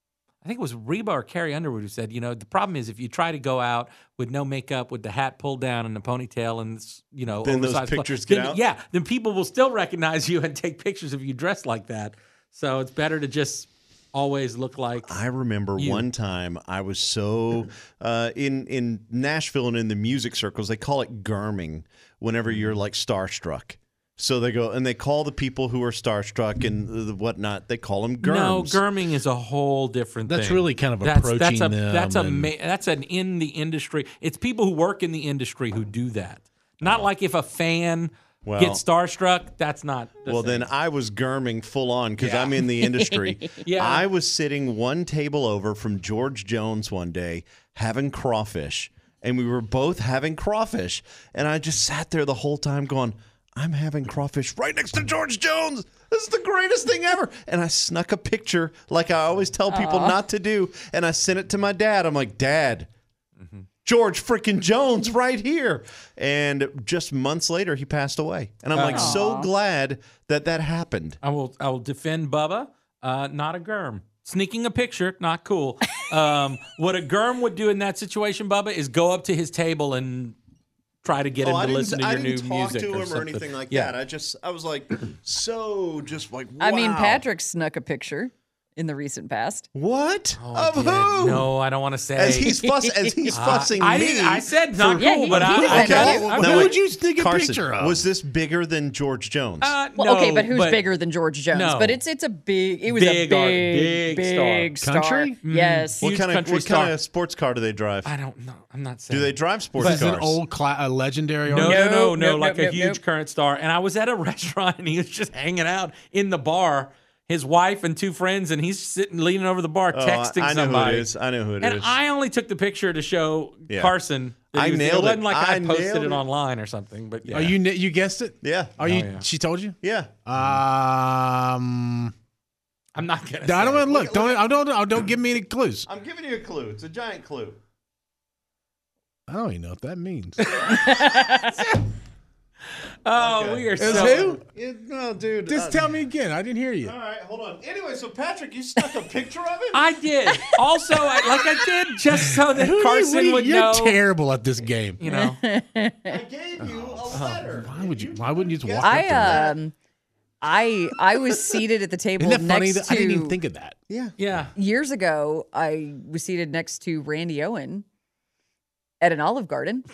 Speaker 3: I think it was Reba or Carrie Underwood who said, you know, the problem is if you try to go out with no makeup, with the hat pulled down and the ponytail and, you know,
Speaker 1: Then those
Speaker 3: oversized clothes,
Speaker 1: pictures get
Speaker 3: then-
Speaker 1: out?
Speaker 3: Yeah, then people will still recognize you and take pictures of you dressed like that. So it's better to just always look like
Speaker 1: I remember
Speaker 3: You.
Speaker 1: one time I was so uh, in in Nashville and in the music circles they call it germing whenever you're like starstruck. So they go and they call the people who are starstruck and the whatnot. They call them germs.
Speaker 3: No, germing is a whole different
Speaker 5: That's
Speaker 3: thing.
Speaker 5: really kind of
Speaker 3: that's,
Speaker 5: approaching
Speaker 3: that's a,
Speaker 5: them
Speaker 3: That's a
Speaker 5: and-
Speaker 3: ma- that's an in the industry. It's people who work in the industry who do that. Not like if a fan
Speaker 1: Well-
Speaker 3: gets starstruck. That's not. The
Speaker 1: Well,
Speaker 3: thing.
Speaker 1: then I was germing full on because
Speaker 3: Yeah.
Speaker 1: I'm in the industry.
Speaker 3: Yeah.
Speaker 1: I was sitting one table over from George Jones one day having crawfish, and we were both having crawfish. And I just sat there the whole time going, I'm having crawfish right next to George Jones. This is the greatest thing ever. And I snuck a picture like I always tell people not to do. And I sent it to my dad. I'm like, Dad, George freaking Jones right here. And just months later, he passed away. And I'm like so glad that that happened.
Speaker 3: I will. I will defend Bubba. Uh, not a germ. Sneaking a picture, not cool. Um, what a germ would do in that situation, Bubba, is go up to his table and try to get
Speaker 1: Oh,
Speaker 3: him
Speaker 1: I
Speaker 3: to
Speaker 1: didn't,
Speaker 3: listen to
Speaker 1: I
Speaker 3: your
Speaker 1: didn't
Speaker 3: new
Speaker 1: talk
Speaker 3: music
Speaker 1: to him
Speaker 3: or
Speaker 1: or,
Speaker 3: something.
Speaker 1: anything like
Speaker 3: Yeah.
Speaker 1: that. I just, I was like, so just like, wow.
Speaker 6: I mean, Patrick snuck a picture in the recent past.
Speaker 1: What?
Speaker 3: Oh, I
Speaker 1: of
Speaker 3: did.
Speaker 1: who?
Speaker 3: No, I don't want to say.
Speaker 1: As he's fuss, as he's
Speaker 3: Uh,
Speaker 1: fussing
Speaker 3: I
Speaker 1: me.
Speaker 3: didn't- I said not
Speaker 6: Yeah,
Speaker 3: cool,
Speaker 6: he-
Speaker 3: but
Speaker 6: he
Speaker 3: I,
Speaker 6: defended
Speaker 3: okay.
Speaker 6: you.
Speaker 3: I'm
Speaker 1: Now,
Speaker 5: Who
Speaker 3: good.
Speaker 5: would you think a
Speaker 1: Carson,
Speaker 5: picture of?
Speaker 1: was this bigger than George Jones?
Speaker 3: Uh,
Speaker 6: Well,
Speaker 3: no,
Speaker 6: okay, but who's
Speaker 3: but
Speaker 6: bigger than George Jones?
Speaker 3: No.
Speaker 6: But it's it's a big. It was
Speaker 3: Big
Speaker 6: a
Speaker 3: art-
Speaker 6: big,
Speaker 3: big
Speaker 6: big
Speaker 3: star.
Speaker 6: star.
Speaker 5: Country?
Speaker 6: Yes.
Speaker 1: what
Speaker 3: huge
Speaker 1: kind of
Speaker 3: country
Speaker 1: what
Speaker 3: star.
Speaker 1: kind of sports car do they drive?
Speaker 3: I don't know. I'm not saying.
Speaker 1: Do they drive sports
Speaker 5: This is
Speaker 1: cars?
Speaker 5: an old, cla- a legendary
Speaker 3: No,
Speaker 5: artist.
Speaker 3: no, no, no,
Speaker 6: Nope, nope,
Speaker 3: like
Speaker 6: nope,
Speaker 3: a huge
Speaker 6: nope.
Speaker 3: current star. And I was at a restaurant and he was just hanging out in the bar, his wife and two friends, and he's sitting leaning over the bar
Speaker 1: Oh,
Speaker 3: texting
Speaker 1: I, I know
Speaker 3: somebody.
Speaker 1: who it is. I know who it
Speaker 3: and
Speaker 1: is.
Speaker 3: I only took the picture to show
Speaker 1: Yeah.
Speaker 3: Carson. That
Speaker 1: I
Speaker 3: he was there.
Speaker 1: nailed
Speaker 3: It wasn't
Speaker 1: it.
Speaker 3: like I,
Speaker 1: I
Speaker 3: posted
Speaker 1: nailed
Speaker 3: it,
Speaker 1: it.
Speaker 3: online or something. But yeah,
Speaker 5: Oh, you kn- you guessed it?
Speaker 1: yeah.
Speaker 5: Are you?
Speaker 3: yeah.
Speaker 5: She told you?
Speaker 1: Yeah.
Speaker 5: Um,
Speaker 3: I'm not gonna.
Speaker 5: I
Speaker 3: say
Speaker 5: don't
Speaker 3: it.
Speaker 5: look. look don't, don't don't don't give me any clues.
Speaker 1: I'm giving you a clue. It's a giant clue.
Speaker 5: I don't even know what that means.
Speaker 3: Oh,
Speaker 1: Okay.
Speaker 3: we are
Speaker 5: Is
Speaker 3: so.
Speaker 5: who?
Speaker 1: Yeah, no, dude.
Speaker 5: Just
Speaker 1: uh,
Speaker 5: tell me again. I didn't hear you.
Speaker 1: All right, hold on. Anyway, so Patrick, you stuck a picture of him?
Speaker 3: I did. Also, I, like I did just so that
Speaker 5: Who do you-
Speaker 3: Carson
Speaker 5: what do you-
Speaker 3: would
Speaker 5: you're
Speaker 3: know.
Speaker 5: terrible at this game.
Speaker 3: You know,
Speaker 1: I gave you a letter.
Speaker 5: Why would you? Why wouldn't you just walk
Speaker 6: I
Speaker 5: up there?
Speaker 6: um, I I was seated at the table
Speaker 5: Isn't that funny?
Speaker 6: next
Speaker 5: That,
Speaker 6: to
Speaker 5: I didn't even think of that.
Speaker 1: Yeah.
Speaker 3: yeah.
Speaker 6: years ago. I was seated next to Randy Owen at an Olive Garden.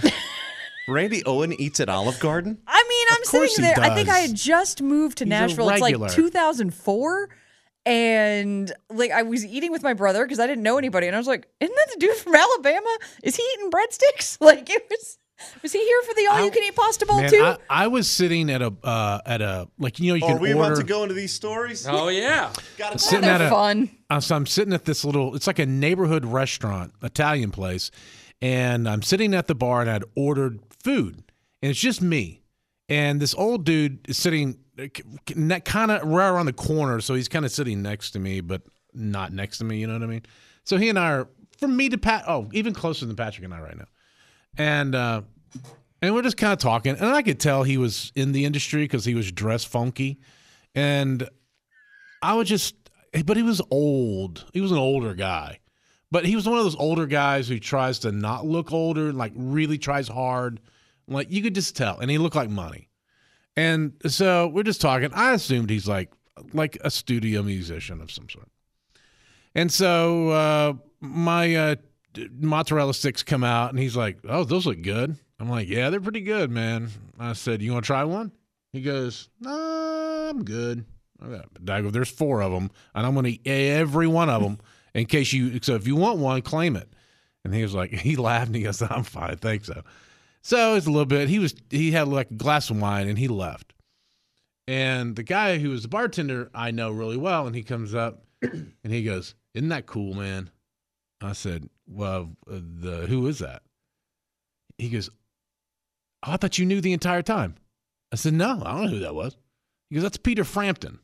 Speaker 1: Randy Owen eats at Olive Garden?
Speaker 6: I mean, I'm
Speaker 5: course
Speaker 6: sitting
Speaker 5: he
Speaker 6: there. I think I
Speaker 5: does.
Speaker 6: had just moved to
Speaker 5: He's a
Speaker 6: Nashville. It's like
Speaker 5: regular.
Speaker 6: two thousand four. And like I was eating with my brother because I didn't know anybody. And I was like, isn't that the dude from Alabama? Is he eating breadsticks? Like it was was he here for the all you can eat pasta bowl
Speaker 5: Man,
Speaker 6: too?
Speaker 5: I, I was sitting at a uh, at a like you know you
Speaker 1: Oh,
Speaker 5: can
Speaker 1: are we
Speaker 5: order.
Speaker 1: about to go into these stories?
Speaker 3: Oh yeah.
Speaker 1: Got
Speaker 5: Sitting
Speaker 6: They're
Speaker 5: at a-
Speaker 6: fun.
Speaker 5: Uh, so I'm sitting at this little, it's like a neighborhood restaurant, Italian place, and I'm sitting at the bar and I'd ordered food, and it's just me, and this old dude is sitting kind of right around the corner, so he's kind of sitting next to me, but not next to me, you know what I mean? So he and I are from me to Pat, oh, even closer than Patrick and I right now, and uh, and we're just kind of talking, and I could tell he was in the industry because he was dressed funky, and I would just. But he was old. He was an older guy. But he was one of those older guys who tries to not look older, like really tries hard. Like you could just tell. And he looked like money. And so we're just talking. I assumed he's like like a studio musician of some sort. And so uh, my uh, mozzarella sticks come out, and he's like, oh, those look good. I'm like, yeah, they're pretty good, man. I said, you want to try one? He goes, no, I'm good. I go, there's four of them, and I'm going to eat every one of them in case you. So if you want one, claim it. And he was like, he laughed and he goes, I'm fine, I think so. So it's a little bit. He was he had like a glass of wine and he left. And the guy who was the bartender I know really well, and he comes up and he goes, "Isn't that cool, man?" I said, "Well, uh, the who is that?" He goes, oh, "I thought you knew the entire time." I said, "No, I don't know who that was." He goes, "That's Peter Frampton."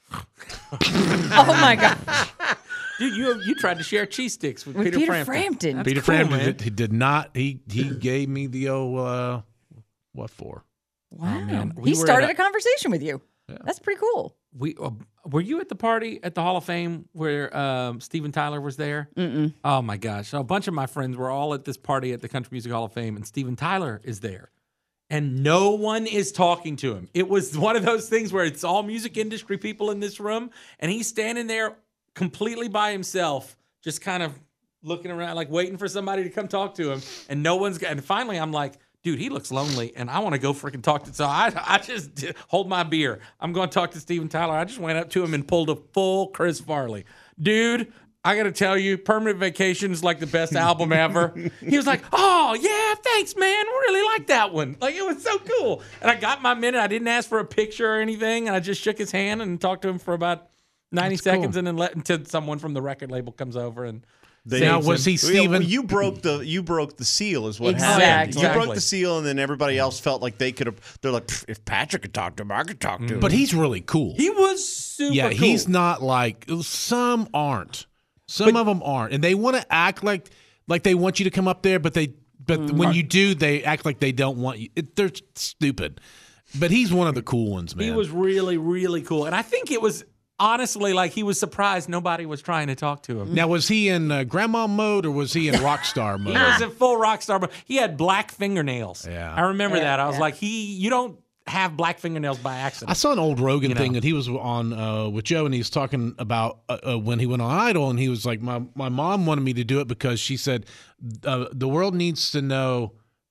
Speaker 6: Oh my god.
Speaker 3: Dude, you you tried to share cheese sticks with,
Speaker 6: With
Speaker 3: Peter,
Speaker 6: Peter
Speaker 3: Frampton.
Speaker 6: Frampton.
Speaker 3: That's
Speaker 5: Peter
Speaker 3: cool,
Speaker 5: Frampton
Speaker 3: man.
Speaker 5: did, he did not. He he gave me the oh uh, what for?
Speaker 6: Wow.
Speaker 3: man. We
Speaker 6: He
Speaker 3: were
Speaker 6: started
Speaker 3: at
Speaker 6: a,
Speaker 3: a-
Speaker 6: conversation with you. That's pretty cool.
Speaker 3: We uh, were you at the party at the Hall of Fame where um, Steven Tyler was there? Mm-mm. Oh my gosh! So a bunch of my friends were all at this party at the Country Music Hall of Fame, and Steven Tyler is there, and no one is talking to him. It was one of those things where it's all music industry people in this room, and he's standing there completely by himself, just kind of looking around, like waiting for somebody to come talk to him, and no one's. And finally, I'm like, dude, he looks lonely, and I want to go freaking talk to. So I, I just did- hold my beer. I'm going to talk to Steven Tyler. I just went up to him and pulled a full Chris Farley, dude. I got to tell you, Permanent Vacation is like the best album ever. He was like, oh, yeah, thanks, man. I really like that one. Like, it was so cool. And I got my minute. I didn't ask for a picture or anything. And I just shook his hand and talked to him for about ninety
Speaker 5: That's
Speaker 3: seconds
Speaker 5: cool.
Speaker 3: and then let until someone from the record label comes over. And
Speaker 1: They-
Speaker 5: Now,
Speaker 3: saves
Speaker 5: was
Speaker 3: him.
Speaker 5: he Steven?
Speaker 1: Well, you broke the you broke the seal is what happened.
Speaker 6: Exactly.
Speaker 1: You broke
Speaker 3: Exactly.
Speaker 1: the seal, and then everybody else felt like they could have. They're like, "Pff, if Patrick could talk to him, I could talk to him.
Speaker 5: But he's really cool.
Speaker 3: He was super
Speaker 5: yeah,
Speaker 3: cool.
Speaker 5: he's not like some aren't. Some of them aren't, and they want to act like like they want you to come up there, but they but
Speaker 3: Mm-hmm.
Speaker 5: when you do, they act like they don't want you. It, they're stupid. But he's one of the cool ones, man.
Speaker 3: He was really, really cool. And I think it was honestly like he was surprised nobody was trying to talk to him.
Speaker 5: Now, was he in uh, grandma mode or was he in rock star mode?
Speaker 3: He was in full rock star, but he had black fingernails.
Speaker 5: Yeah.
Speaker 3: I remember
Speaker 6: Yeah,
Speaker 3: that. I was
Speaker 6: yeah.
Speaker 3: like, he, you don't have black fingernails by
Speaker 5: I
Speaker 3: accident.
Speaker 5: saw an old Rogan
Speaker 3: You know.
Speaker 5: thing that he was on uh, with Joe, and he was talking about uh, uh, when he went on Idol, and he was like, "My my mom wanted me to do it because she said uh, the world needs to know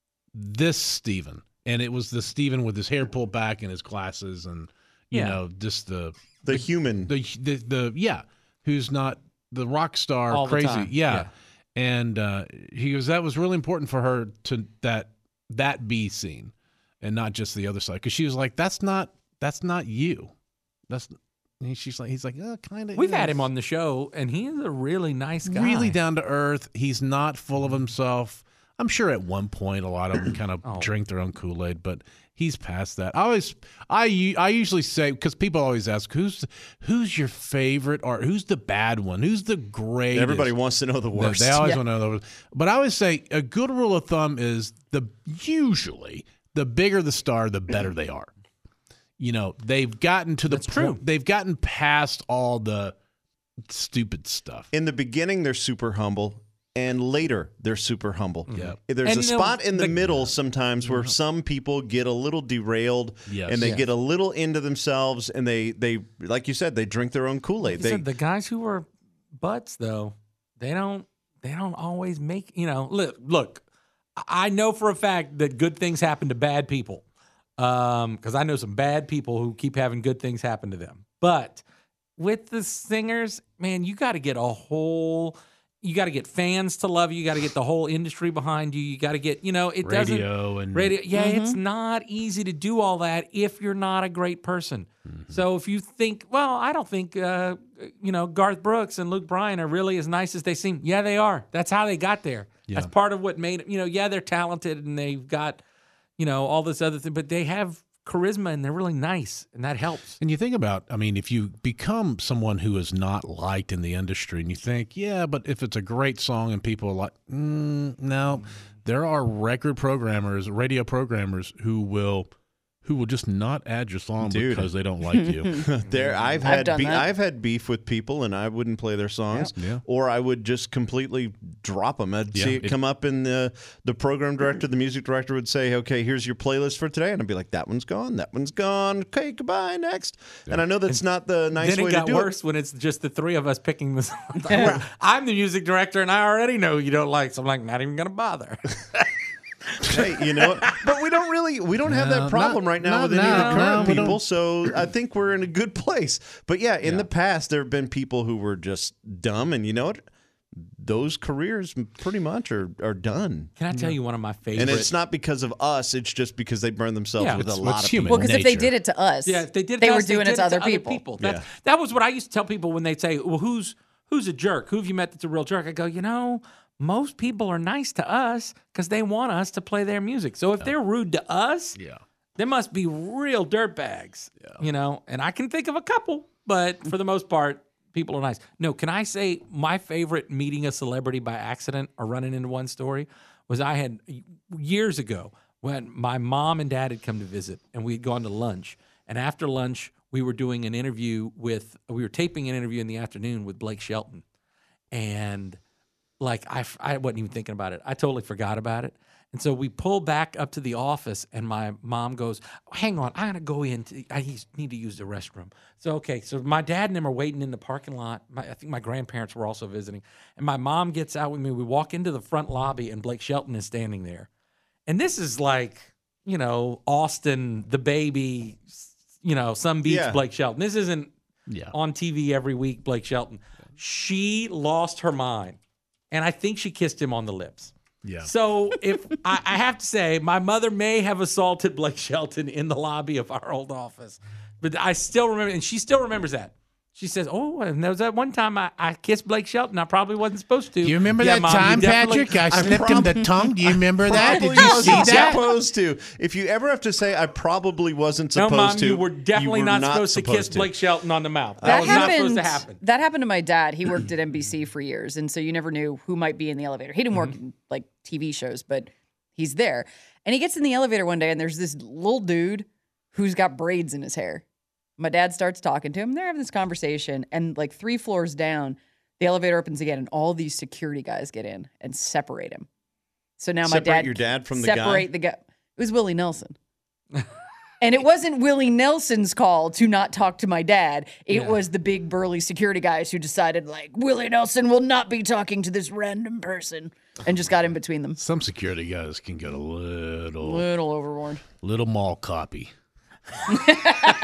Speaker 5: this Steven," and it was the Steven with his hair pulled back and his glasses, and you
Speaker 3: Yeah.
Speaker 5: know, just the
Speaker 1: the human.
Speaker 5: the the, the yeah, who's not the rock star
Speaker 3: All the
Speaker 5: crazy,
Speaker 3: time.
Speaker 5: yeah.
Speaker 3: Yeah.
Speaker 5: And uh, he goes, that was really important for her to that that be seen, and not just the other side, because she was like, that's not that's not you, that's And she's like, he's like, oh, kind of.
Speaker 3: We've had him on the show, and he is a really nice guy.
Speaker 5: Really down to earth. He's not full of himself. I'm sure at one point a lot of them kind of
Speaker 3: Oh.
Speaker 5: drink their own Kool-Aid, but he's past that. I always, I, u- I usually say, because people always ask, who's who's your favorite or who's the bad one? Who's the greatest?
Speaker 1: Everybody wants to know the
Speaker 5: They-
Speaker 1: worst.
Speaker 5: They always
Speaker 6: Yeah.
Speaker 5: want to know. The, but I always say a good rule of thumb is the usually the bigger the star, the better they are. You know, they've gotten to the
Speaker 3: That's
Speaker 5: point.
Speaker 3: true.
Speaker 5: They've gotten past all the stupid stuff.
Speaker 1: In the beginning, they're super humble, and later they're super humble.
Speaker 5: Yeah.
Speaker 1: There's
Speaker 3: And
Speaker 1: a
Speaker 3: the-
Speaker 1: spot in the,
Speaker 3: the-
Speaker 1: middle sometimes where some people get a little derailed
Speaker 5: Yes.
Speaker 1: and they
Speaker 3: Yes.
Speaker 1: get a little into themselves, and they, they like you said, they drink their own Kool-Aid.
Speaker 3: You
Speaker 1: They,
Speaker 3: said the guys who are butts, though, they don't they don't always make you know. Look, look, I know for a fact that good things happen to bad people, because I know some bad people who keep having good things happen to them. But with the singers, man, you got to get a whole. You got to get fans to love you. You got to get the whole industry behind you. You got to get, you know, it doesn't.
Speaker 5: Radio and
Speaker 3: Radio, yeah, it's not easy to do all that if you're not a great person. So if you think, well, I don't think, uh, you know, Garth Brooks and Luke Bryan are really as nice as they seem. Yeah, they are. That's how they got there. That's part of what made it. You know, yeah, they're talented and they've got, you know, all this other thing, but they have charisma and they're really nice, and that helps.
Speaker 5: And you think about, I mean, if you become someone who is not liked in the industry and you think, yeah, but if it's a great song and people are like, mm, no, there are record programmers, radio programmers who will who will just not add your song
Speaker 1: Dude.
Speaker 5: because they don't like you.
Speaker 1: there, I've
Speaker 6: I've
Speaker 1: had
Speaker 6: done
Speaker 1: be-
Speaker 6: that.
Speaker 1: I've had beef with people, and I wouldn't play their songs,
Speaker 5: Yeah.
Speaker 1: or I would just completely drop them. I'd
Speaker 5: Yeah,
Speaker 1: see it
Speaker 5: it-
Speaker 1: come up, and the the program director, the music director would say, "Okay, here's your playlist for today," and I'd be like, "That one's gone. That one's gone. Okay, goodbye. Next." And I know that's not the nice
Speaker 3: then
Speaker 1: way
Speaker 3: it got
Speaker 1: to do
Speaker 3: worse when it's just the three of us picking the songs. I'm the music director, and I already know you don't like, so I'm like, not even going to bother.
Speaker 1: it. Hey, you know, but we don't really we don't have
Speaker 5: No,
Speaker 1: that problem
Speaker 5: not-
Speaker 1: right now
Speaker 5: not
Speaker 1: with any of
Speaker 5: now.
Speaker 1: the current
Speaker 5: No, we
Speaker 1: people.
Speaker 5: don't.
Speaker 1: So I think we're in a good place. But yeah, in the past, there have been people who were just dumb, and you know what? Those careers pretty much are, are done.
Speaker 3: Can I tell you one of my favorite?
Speaker 1: And it's not because of us; it's just because they burn themselves
Speaker 3: Yeah,
Speaker 1: with a
Speaker 5: it's-
Speaker 1: lot
Speaker 5: it's
Speaker 1: of
Speaker 5: human.
Speaker 1: people.
Speaker 6: Well, because if they
Speaker 5: nature.
Speaker 6: did it to us,
Speaker 3: Yeah, if they did. It
Speaker 6: they
Speaker 3: to
Speaker 6: were
Speaker 3: us,
Speaker 6: doing
Speaker 3: did
Speaker 6: it to other people.
Speaker 3: That,
Speaker 1: Yeah.
Speaker 3: that was what I used to tell people when they'd say, "Well, who's who's a jerk? Who have you met that's a real jerk?" I go, you know, most people are nice to us because they want us to play their music. So if they're rude to us,
Speaker 5: Yeah.
Speaker 3: they must be real dirtbags. Yeah. You know, and I can think of a couple, but for the most part, people are nice. No, can I say my favorite meeting a celebrity by accident or running into one story was I had years ago when my mom and dad had come to visit and we had gone to lunch. And after lunch, we were doing an interview with, we were taping an interview in the afternoon with Blake Shelton. And like, I, I wasn't even thinking about it. I totally forgot about it. And so we pull back up to the office, and my mom goes, hang on, I got to go in. To, I need to use the restroom. So, okay, so my dad and them are waiting in the parking lot. My, I think my grandparents were also visiting. And my mom gets out with me. We walk into the front lobby, and Blake Shelton is standing there. And this is like, you know, Austin, the baby, you know, some beach
Speaker 1: Yeah.
Speaker 3: Blake Shelton. This isn't
Speaker 5: Yeah.
Speaker 3: on T V every week, Blake Shelton. She lost her mind. And I think she kissed him on the lips.
Speaker 5: Yeah.
Speaker 3: So if I, I have to say, my mother may have assaulted Blake Shelton in the lobby of our old office, but I still remember, and she still remembers that. She says, "Oh, and there was that one time I, I kissed Blake Shelton. I probably wasn't supposed to."
Speaker 5: Do you remember
Speaker 3: Yeah,
Speaker 5: that
Speaker 3: Mom, you
Speaker 5: time,
Speaker 3: definitely-
Speaker 5: Patrick? I
Speaker 1: I
Speaker 5: slipped him the tongue. Do you remember that? Did
Speaker 1: Probably
Speaker 5: you see
Speaker 1: wasn't
Speaker 5: that?
Speaker 1: supposed to. If you ever have to say, I probably wasn't
Speaker 3: No,
Speaker 1: supposed
Speaker 3: Mom,
Speaker 1: to.
Speaker 3: you were definitely
Speaker 1: were
Speaker 3: not, supposed, to kiss
Speaker 1: to.
Speaker 3: Blake Shelton on the mouth. That,
Speaker 6: That
Speaker 3: was
Speaker 6: happened.
Speaker 3: not supposed to happen.
Speaker 6: That happened to my dad. He worked at N B C for years, and so you never knew who might be in the elevator. He didn't work in like T V shows, but he's there. And he gets in the elevator one day, and there's this little dude who's got braids in his hair. My dad starts talking to him. They're having this conversation, and like three floors down, the elevator opens again, and all these security guys get in and separate him. So now my
Speaker 1: Separate
Speaker 6: dad
Speaker 1: your dad from the guy?
Speaker 6: separate the guy. It was Willie Nelson. And it wasn't Willie Nelson's call to not talk to my dad. It
Speaker 3: Yeah.
Speaker 6: was the big burly security guys who decided, like, Willie Nelson will not be talking to this random person, and just got in between them.
Speaker 5: Some security guys can get a little,
Speaker 6: Little overboard.
Speaker 5: little mall copy.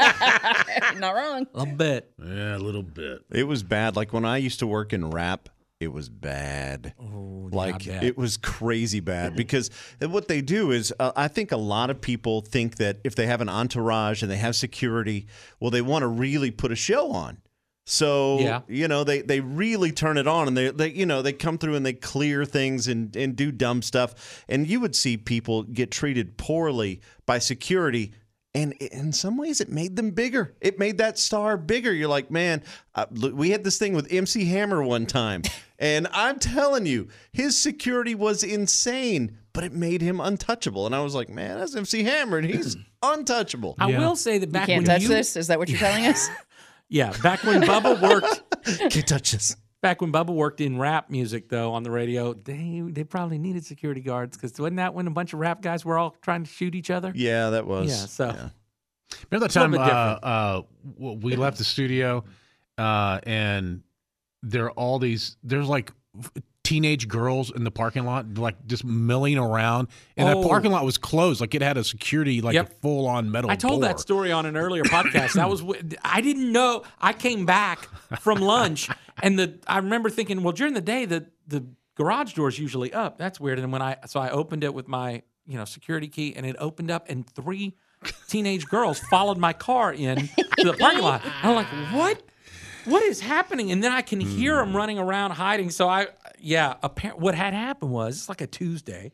Speaker 6: Not wrong.
Speaker 3: A bit.
Speaker 5: Yeah, a little bit.
Speaker 1: It was bad. Like when I used to work in rap, it was bad.
Speaker 3: Oh, yeah,
Speaker 1: Like
Speaker 3: I bet.
Speaker 1: it was crazy bad because what they do is uh, I think a lot of people think that if they have an entourage and they have security, well, they want to really put a show on. So,
Speaker 3: Yeah.
Speaker 1: you know, they, they really turn it on and they, they, you know, they come through and they clear things and, and do dumb stuff. And you would see people get treated poorly by security. And in some ways, it made them bigger. It made that star bigger. You're like, man, uh, look, we had this thing with M C Hammer one time. And I'm telling you, his security was insane, but it made him untouchable. And I was like, man, that's M C Hammer, and he's untouchable.
Speaker 3: I
Speaker 5: Yeah.
Speaker 3: will say that
Speaker 6: You
Speaker 3: back
Speaker 6: can't
Speaker 3: when
Speaker 6: touch
Speaker 3: you,
Speaker 6: this? Is that what you're telling us?
Speaker 3: yeah, back when Bubba worked,
Speaker 1: Can't touch this.
Speaker 3: back when Bubba worked in rap music though on the radio, they they probably needed security guards because wasn't that when a bunch of rap guys were all trying to shoot each other?
Speaker 1: Yeah, that was.
Speaker 3: Yeah, so
Speaker 5: Remember that
Speaker 3: It's a little
Speaker 5: time
Speaker 3: bit
Speaker 5: uh,
Speaker 3: different.
Speaker 5: uh, w- we left the studio uh, and there are all these, there's like f- teenage girls in the parking lot, like just milling around. And
Speaker 3: Oh.
Speaker 5: that parking lot was closed. Like it had a security, like
Speaker 3: Yep.
Speaker 5: a full on metal
Speaker 3: I told
Speaker 5: door.
Speaker 3: that story on an earlier podcast. That was wh- I didn't know. I came back from lunch, and the I remember thinking, well, during the day the the garage door is usually up. That's weird. And when I so I opened it with my you know security key, and it opened up, and three teenage girls followed my car in to the parking lot. I'm like, what? What is happening? And then I can hear them running around hiding. So I, yeah, appar- what had happened was it's like a Tuesday.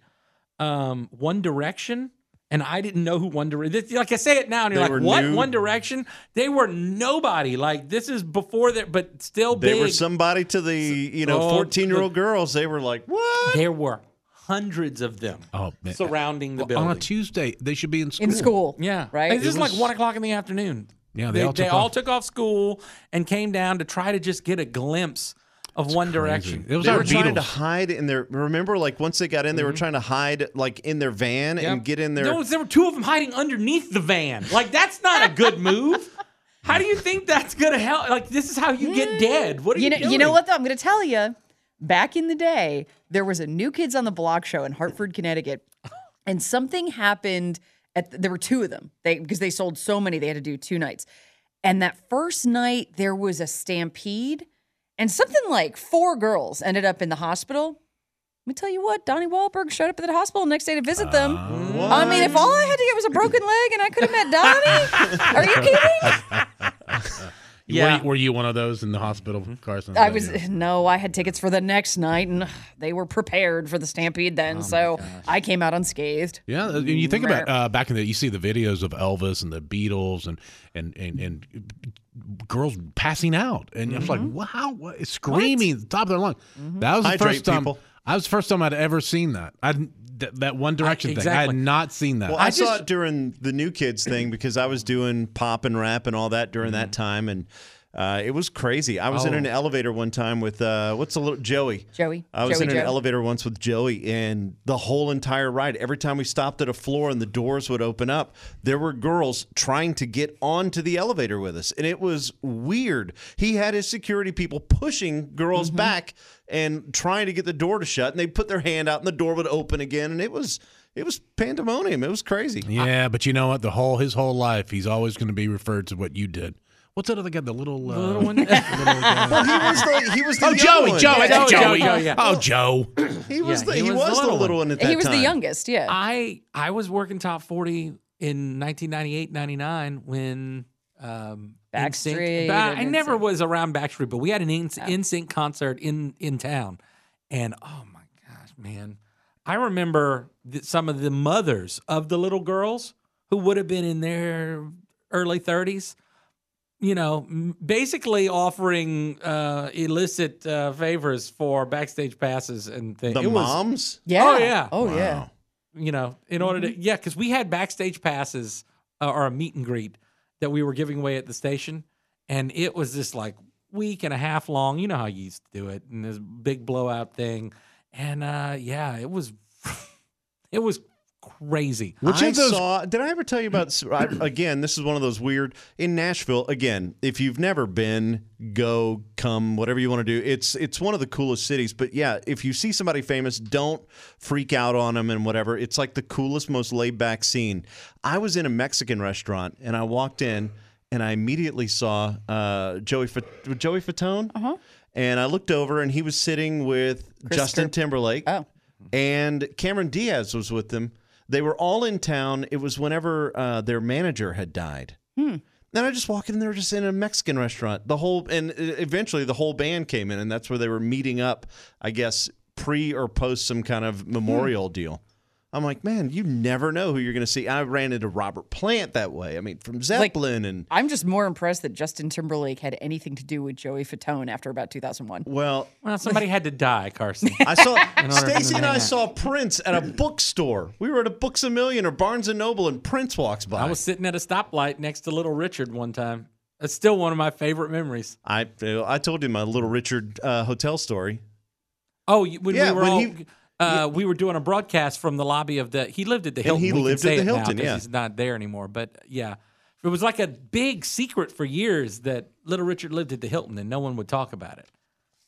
Speaker 3: Um, One Direction, and I didn't know who One Direction. Like I say it now, and you're
Speaker 1: They
Speaker 3: like,
Speaker 1: were
Speaker 3: what?
Speaker 1: new.
Speaker 3: One Direction? They were nobody. Like this is before that, but still
Speaker 1: They
Speaker 3: big.
Speaker 1: were somebody to the, you know,
Speaker 3: Oh,
Speaker 1: fourteen-year-old girls. They were like, what?
Speaker 3: There were hundreds of them
Speaker 5: Oh, man.
Speaker 3: surrounding the
Speaker 5: Well,
Speaker 3: building.
Speaker 5: on a Tuesday, they should be in school.
Speaker 6: In school.
Speaker 3: Yeah,
Speaker 6: Right?
Speaker 3: This is
Speaker 5: It
Speaker 3: like
Speaker 5: was-
Speaker 3: one o'clock in the afternoon.
Speaker 5: Yeah, they
Speaker 3: they,
Speaker 5: all took
Speaker 3: they all
Speaker 5: off.
Speaker 3: took off school and came down to try to just get a glimpse of One Direction.
Speaker 5: It was
Speaker 1: They
Speaker 5: our
Speaker 1: were trying to
Speaker 5: Beatles.
Speaker 1: hide in their. Remember, like once they got in, they were trying to hide like in their van and
Speaker 3: Yep.
Speaker 1: get in there.
Speaker 3: No, there were two of them hiding underneath the van. Like that's not a good move. How do you think that's gonna help? Like this is how you get dead. What are you,
Speaker 6: You know,
Speaker 3: doing?
Speaker 6: you know what though? I'm going to tell you. Back in the day, there was a New Kids on the Block show in Hartford, Connecticut, and something happened. At the, there were two of them. They because they sold so many, they had to do two nights. And that first night, there was a stampede, and something like four girls ended up in the hospital. Let me tell you what, Donnie Wahlberg showed up at the hospital the next day to visit them. I mean, if all I had to get was a broken leg and I could have met Donnie, are you kidding?
Speaker 3: Yeah.
Speaker 5: Were, you- were you one of those in the hospital, Carson?
Speaker 6: I was no, I had tickets for the next night, and they were prepared for the stampede then, so I came out unscathed.
Speaker 5: Yeah, and you think about uh, back in the, you see the videos of Elvis and the Beatles and and and, and girls passing out, and I was like, wow, what, screaming at the top of their lungs. That was the
Speaker 1: Hydrate,
Speaker 5: first time.
Speaker 1: people.
Speaker 5: That was the first time I'd ever seen that. I that, that One Direction thing. I
Speaker 3: exactly.
Speaker 5: had not seen that.
Speaker 1: Well, I,
Speaker 3: I
Speaker 1: saw
Speaker 3: just-
Speaker 1: it during the New Kids thing because I was doing pop and rap and all that during that time, and uh, it was crazy. I was in
Speaker 3: Oh.
Speaker 1: an elevator one time with uh, what's the little Joey.
Speaker 6: Joey.
Speaker 1: I was
Speaker 6: Joey
Speaker 1: in an
Speaker 6: Joe.
Speaker 1: elevator once with Joey, and the whole entire ride, every time we stopped at a floor and the doors would open up, there were girls trying to get onto the elevator with us. And it was weird. He had his security people pushing girls
Speaker 6: Mm-hmm.
Speaker 1: back and trying to get the door to shut, and they'd put their hand out and the door would open again. And it was it was pandemonium. It was crazy.
Speaker 5: yeah, but you know what? The whole his whole life, he's always going to be referred to what you did. What's that other guy? The little, uh,
Speaker 3: The little one?
Speaker 1: Well, he was the he was the
Speaker 5: Oh,
Speaker 1: young
Speaker 5: Joey,
Speaker 1: one.
Speaker 5: Joey,
Speaker 3: Yeah,
Speaker 5: that's
Speaker 3: Joey,
Speaker 5: Joey.
Speaker 3: Joey, yeah.
Speaker 5: Oh, Joe.
Speaker 1: He was
Speaker 3: Yeah,
Speaker 1: the
Speaker 3: he
Speaker 1: he
Speaker 3: was
Speaker 1: was
Speaker 3: the
Speaker 1: the
Speaker 3: little
Speaker 1: little
Speaker 3: one.
Speaker 1: one at that
Speaker 6: He was
Speaker 1: time.
Speaker 6: the youngest, yeah.
Speaker 3: I I was working top forty in nineteen ninety-eight, ninety-nine when um
Speaker 6: Backstreet
Speaker 3: NSYNC Ba-
Speaker 6: and
Speaker 3: I never
Speaker 6: NSYNC.
Speaker 3: was around Backstreet, but we had an In- NSYNC concert in in town, and oh my gosh, man, I remember that some of the mothers of the little girls who would have been in their early thirties. You know, m- basically offering uh, illicit uh, favors for backstage passes and things.
Speaker 1: The
Speaker 3: It was-
Speaker 1: moms?
Speaker 6: yeah.
Speaker 3: Oh, yeah.
Speaker 6: Oh, yeah.
Speaker 3: you know, in order to, yeah, because we had backstage passes uh, or a meet and greet that we were giving away at the station. And it was this like week and a half long. You know how you used to do it, and this big blowout thing. And uh, yeah, it was, it was crazy.
Speaker 5: Which
Speaker 1: I
Speaker 5: of those-
Speaker 1: saw. Did I ever tell you about? I, again, this is one of those weird in Nashville. Again, if you've never been, go, come, whatever you want to do. It's it's one of the coolest cities. But yeah, if you see somebody famous, don't freak out on them and whatever. It's like the coolest, most laid back scene. I was in a Mexican restaurant and I walked in. and I immediately saw uh, Joey Fa- Joey Fatone.
Speaker 6: Uh-huh.
Speaker 1: And I looked over, and he was sitting with Justin Timberlake.
Speaker 6: Oh.
Speaker 1: And Cameron Diaz was with them. They were all in town. It was whenever uh, their manager had died.
Speaker 6: Hmm.
Speaker 1: Then I just walked in there, just in a Mexican restaurant. The whole and eventually the whole band came in, and that's where they were meeting up. I guess pre or post some kind of memorial hmm. deal. I'm like, man, you never know who you're going to see. I ran into Robert Plant that way. I mean, from Zeppelin.
Speaker 6: Like,
Speaker 1: and
Speaker 6: I'm just more impressed that Justin Timberlake had anything to do with Joey Fatone after about two thousand one.
Speaker 1: Well,
Speaker 3: well, somebody had to die, Carson.
Speaker 1: I saw Stacey and I saw Prince at a bookstore. We were at a Books A Million or Barnes and Noble, and Prince walks by.
Speaker 3: I was sitting at a stoplight next to Little Richard one time. That's still one of my favorite memories.
Speaker 1: I I told you my Little Richard uh, hotel story.
Speaker 3: Oh, when
Speaker 1: yeah,
Speaker 3: we were
Speaker 1: when
Speaker 3: all...
Speaker 1: he,
Speaker 3: Uh,
Speaker 1: yeah.
Speaker 3: We were doing a broadcast from the lobby of the. He lived at the Hilton.
Speaker 1: And he
Speaker 3: we
Speaker 1: lived
Speaker 3: can say
Speaker 1: at the
Speaker 3: it now
Speaker 1: Hilton.
Speaker 3: 'cause
Speaker 1: Yeah,
Speaker 3: he's not there anymore. But yeah, it was like a big secret for years that Little Richard lived at the Hilton, and no one would talk about it.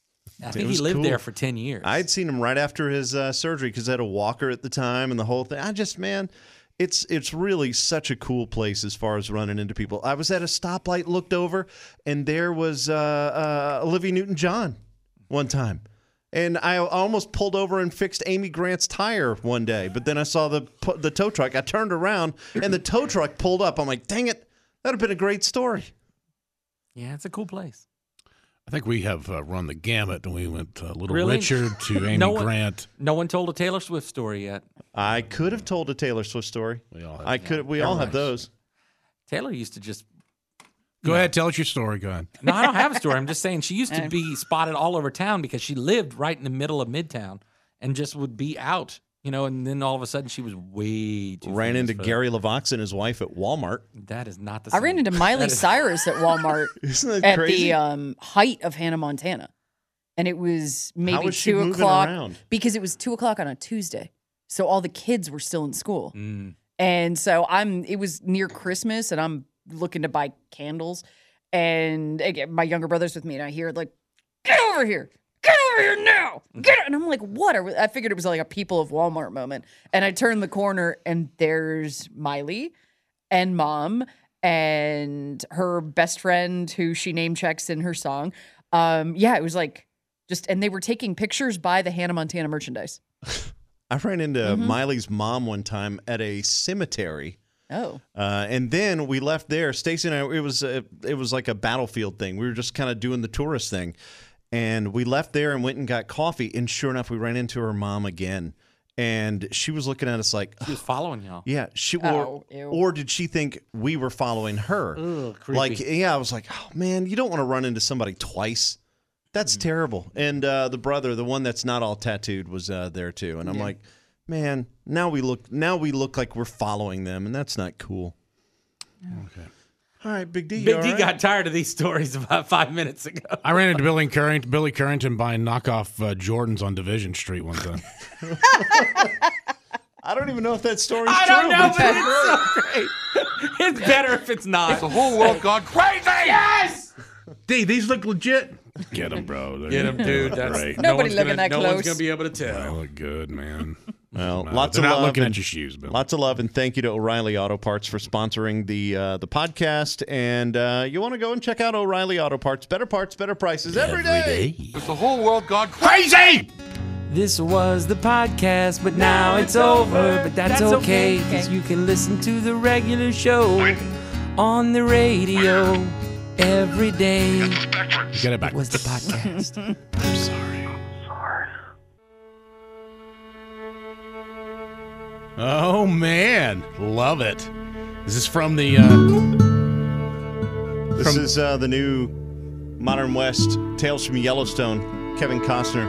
Speaker 3: I think he lived
Speaker 1: cool.
Speaker 3: there for ten years.
Speaker 1: I had seen him right after his uh, surgery because I had a walker at the time and the whole thing. I just man, it's it's really such a cool place as far as running into people. I was at a stoplight, looked over, and there was uh, uh, Olivia Newton-John one time. And I almost pulled over and fixed Amy Grant's tire one day, but then I saw the the tow truck. I turned around, and the tow truck pulled up. I'm like, dang it, that would have been a great story.
Speaker 3: Yeah, it's a cool place.
Speaker 5: I think we have uh, run the gamut, and we went uh, Little
Speaker 3: Really?
Speaker 5: Richard to Amy
Speaker 3: No one-
Speaker 5: Grant.
Speaker 3: No one told a Taylor Swift story yet.
Speaker 1: I could have told a Taylor Swift story.
Speaker 5: We all have,
Speaker 1: I could. We all have those.
Speaker 3: Taylor used to just.
Speaker 5: Go ahead, tell us your story. Go ahead.
Speaker 3: No, I don't have a story. I'm just saying she used to be spotted all over town because she lived right in the middle of Midtown and just would be out, you know, and then all of a sudden she was way too
Speaker 1: Ran
Speaker 3: famous
Speaker 1: into
Speaker 3: for
Speaker 1: Gary LaVox and his wife at Walmart.
Speaker 3: That. That is not the
Speaker 6: I
Speaker 3: same.
Speaker 6: ran into Miley
Speaker 3: That is-
Speaker 6: Cyrus at Walmart
Speaker 1: Isn't that
Speaker 6: at
Speaker 1: crazy?
Speaker 6: the um, height of Hannah Montana. And it was maybe
Speaker 1: was she
Speaker 6: two
Speaker 1: moving
Speaker 6: o'clock
Speaker 1: around?
Speaker 6: because it was two o'clock on a Tuesday. So all the kids were still in school.
Speaker 3: Mm.
Speaker 6: And so I'm it was near Christmas and I'm looking to buy candles. And again, my younger brother's with me, and I hear like, "Get over here! Get over here now! Get!" And I'm like, "What?" Are we? I figured it was like a People of Walmart moment. And I turn the corner, and there's Miley, and Mom, and her best friend, who she name checks in her song. Um, yeah, it was like just, and they were taking pictures by the Hannah Montana merchandise.
Speaker 1: I ran into
Speaker 6: Mm-hmm.
Speaker 1: Miley's mom one time at a cemetery.
Speaker 6: Oh,
Speaker 1: Uh, and then we left there. Stacey and I, it was a, it was like a battlefield thing. We were just kind of doing the tourist thing. And we left there and went and got coffee. And sure enough, we ran into her mom again. And she was looking at us like,
Speaker 3: She was following y'all.
Speaker 1: yeah, she
Speaker 6: Oh,
Speaker 1: or,
Speaker 6: ew.
Speaker 1: or did she think we were following her?
Speaker 3: Ugh, creepy.
Speaker 1: Like, yeah, I was like, oh man, you don't want to run into somebody twice. That's
Speaker 3: Mm-hmm.
Speaker 1: terrible. And uh, the brother, the one that's not all tattooed, was uh, there too. And I'm like, man, now we look now we look like we're following them, and that's not cool.
Speaker 5: Okay.
Speaker 1: All right, Big D. you
Speaker 3: Big
Speaker 1: all
Speaker 3: D
Speaker 1: right?
Speaker 3: got tired of these stories about five minutes ago.
Speaker 5: I ran into Billy Currington, Billy Currington buying knockoff uh, Jordans on Division Street one time.
Speaker 1: I don't even know if that story's
Speaker 3: I
Speaker 1: true.
Speaker 3: don't know,
Speaker 1: but
Speaker 3: but
Speaker 1: it's
Speaker 3: it's so great. It's better if it's not.
Speaker 4: The whole world gone crazy!
Speaker 3: Yes!
Speaker 5: D, these look legit. Get them, bro. They're-
Speaker 3: Get him, dude.
Speaker 5: they're
Speaker 3: That's
Speaker 5: great.
Speaker 3: no
Speaker 6: Nobody
Speaker 3: one's
Speaker 6: looking
Speaker 3: gonna,
Speaker 6: that
Speaker 3: no
Speaker 6: close.
Speaker 3: one's gonna be able to
Speaker 5: They
Speaker 3: tell.
Speaker 5: look good, man.
Speaker 1: Well,
Speaker 5: Uh,
Speaker 1: lots
Speaker 5: they're
Speaker 1: of
Speaker 5: not
Speaker 1: love
Speaker 5: looking
Speaker 1: and-
Speaker 5: at your shoes, Bill.
Speaker 1: Lots of love and thank you to O'Reilly Auto Parts for sponsoring the uh, the podcast. And uh, you want to go and check out O'Reilly Auto Parts. Better parts, better prices every day.
Speaker 4: Is the whole world gone crazy?
Speaker 3: This was the podcast, but now it's over. But that's,
Speaker 6: That's
Speaker 3: okay,
Speaker 6: okay.
Speaker 3: because you can listen to the regular show on the radio every day.
Speaker 5: Get it back.
Speaker 3: Was the podcast.
Speaker 5: I'm sorry. Oh man, love it. This is from the. Uh,
Speaker 1: This
Speaker 5: From-
Speaker 1: is uh, the new Modern West Tales from Yellowstone. Kevin Costner.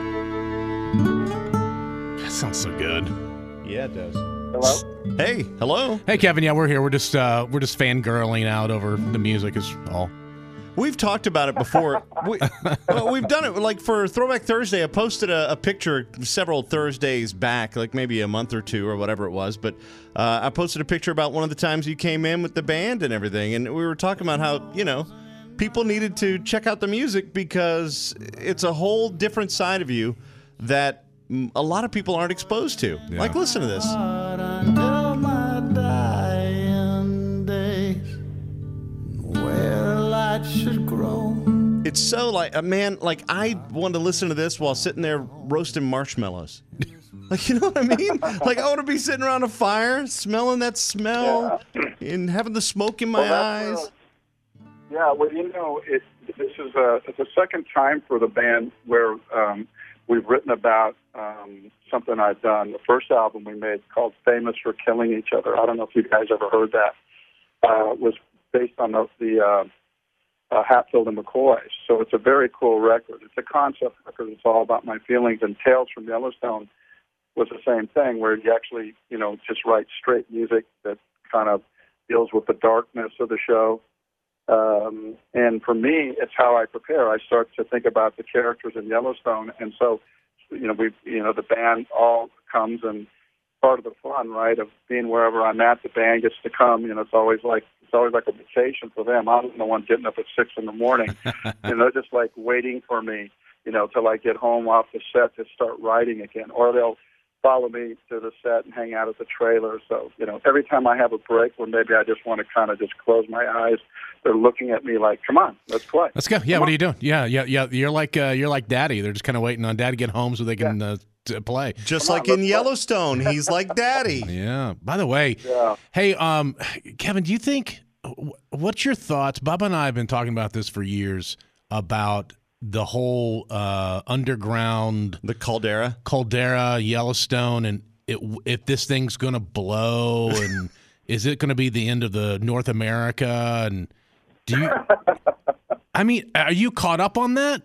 Speaker 5: that sounds so good.
Speaker 1: Yeah, it does.
Speaker 2: Hello?
Speaker 1: Hey, hello.
Speaker 5: Hey Kevin, yeah, we're here. We're just uh, we're just fangirling out over the music is all.
Speaker 1: We've talked about it before. we, well, we've done it like for Throwback Thursday. I posted a, a picture several Thursdays back, like maybe a month or two or whatever it was. But uh, I posted a picture about one of the times you came in with the band and everything. And we were talking about how, you know, people needed to check out the music because it's a whole different side of you that mm, a lot of people aren't exposed to.
Speaker 5: Yeah.
Speaker 1: Like, listen to this.
Speaker 7: Until my dying days. Well,
Speaker 1: it's so like a man. Like I want to listen to this while sitting there roasting marshmallows. Like, you know what I mean? Like, I want to be sitting around a fire, smelling that smell, yeah. and having the smoke in my
Speaker 7: well,
Speaker 1: eyes.
Speaker 7: Uh, yeah, well, you know, it, this is a, it's the second time for the band where um, we've written about um, something I've done. The first album we made called Famous for Killing Each Other. I don't know if you guys ever heard that. Uh, was based on the, the uh, uh, Hatfield and McCoy. So it's a very cool record. It's a concept record. It's all about my feelings. And Tales from Yellowstone was the same thing, where you actually, you know, just write straight music that kind of deals with the darkness of the show. Um, and for me, it's how I prepare. I start to think about the characters in Yellowstone, and so, you know, we, you know, the band all comes, and part of the fun, right, of being wherever I'm at, the band gets to come. You know, it's always like it's always like a vacation for them. I'm the one getting up at six in the morning, you know, just like waiting for me, you know, till I get home off the set to start writing again, or they'll follow me to the set and hang out at the trailer. So, you know, every time I have a break where maybe I just want to kind of just close my eyes, they're looking at me like, "Come on, let's play.
Speaker 5: Let's go." Yeah,
Speaker 7: Come
Speaker 5: what
Speaker 7: on.
Speaker 5: are you doing? Yeah, yeah, yeah. You're like uh, you're like Daddy. They're just kind of waiting on Dad to get home so they can uh, t- play.
Speaker 1: Just
Speaker 7: Come on,
Speaker 1: like in
Speaker 7: let's play.
Speaker 1: Yellowstone, he's like Daddy.
Speaker 5: Yeah. By the way,
Speaker 7: Yeah.
Speaker 5: hey, um, Kevin, do you think? What's your thoughts? Bubba and I have been talking about this for years about the whole uh, underground
Speaker 1: The Caldera.
Speaker 5: Caldera, Yellowstone, and it, if this thing's going to blow, and is it going to be the end of the North America? And do you? I mean, are you caught up on that?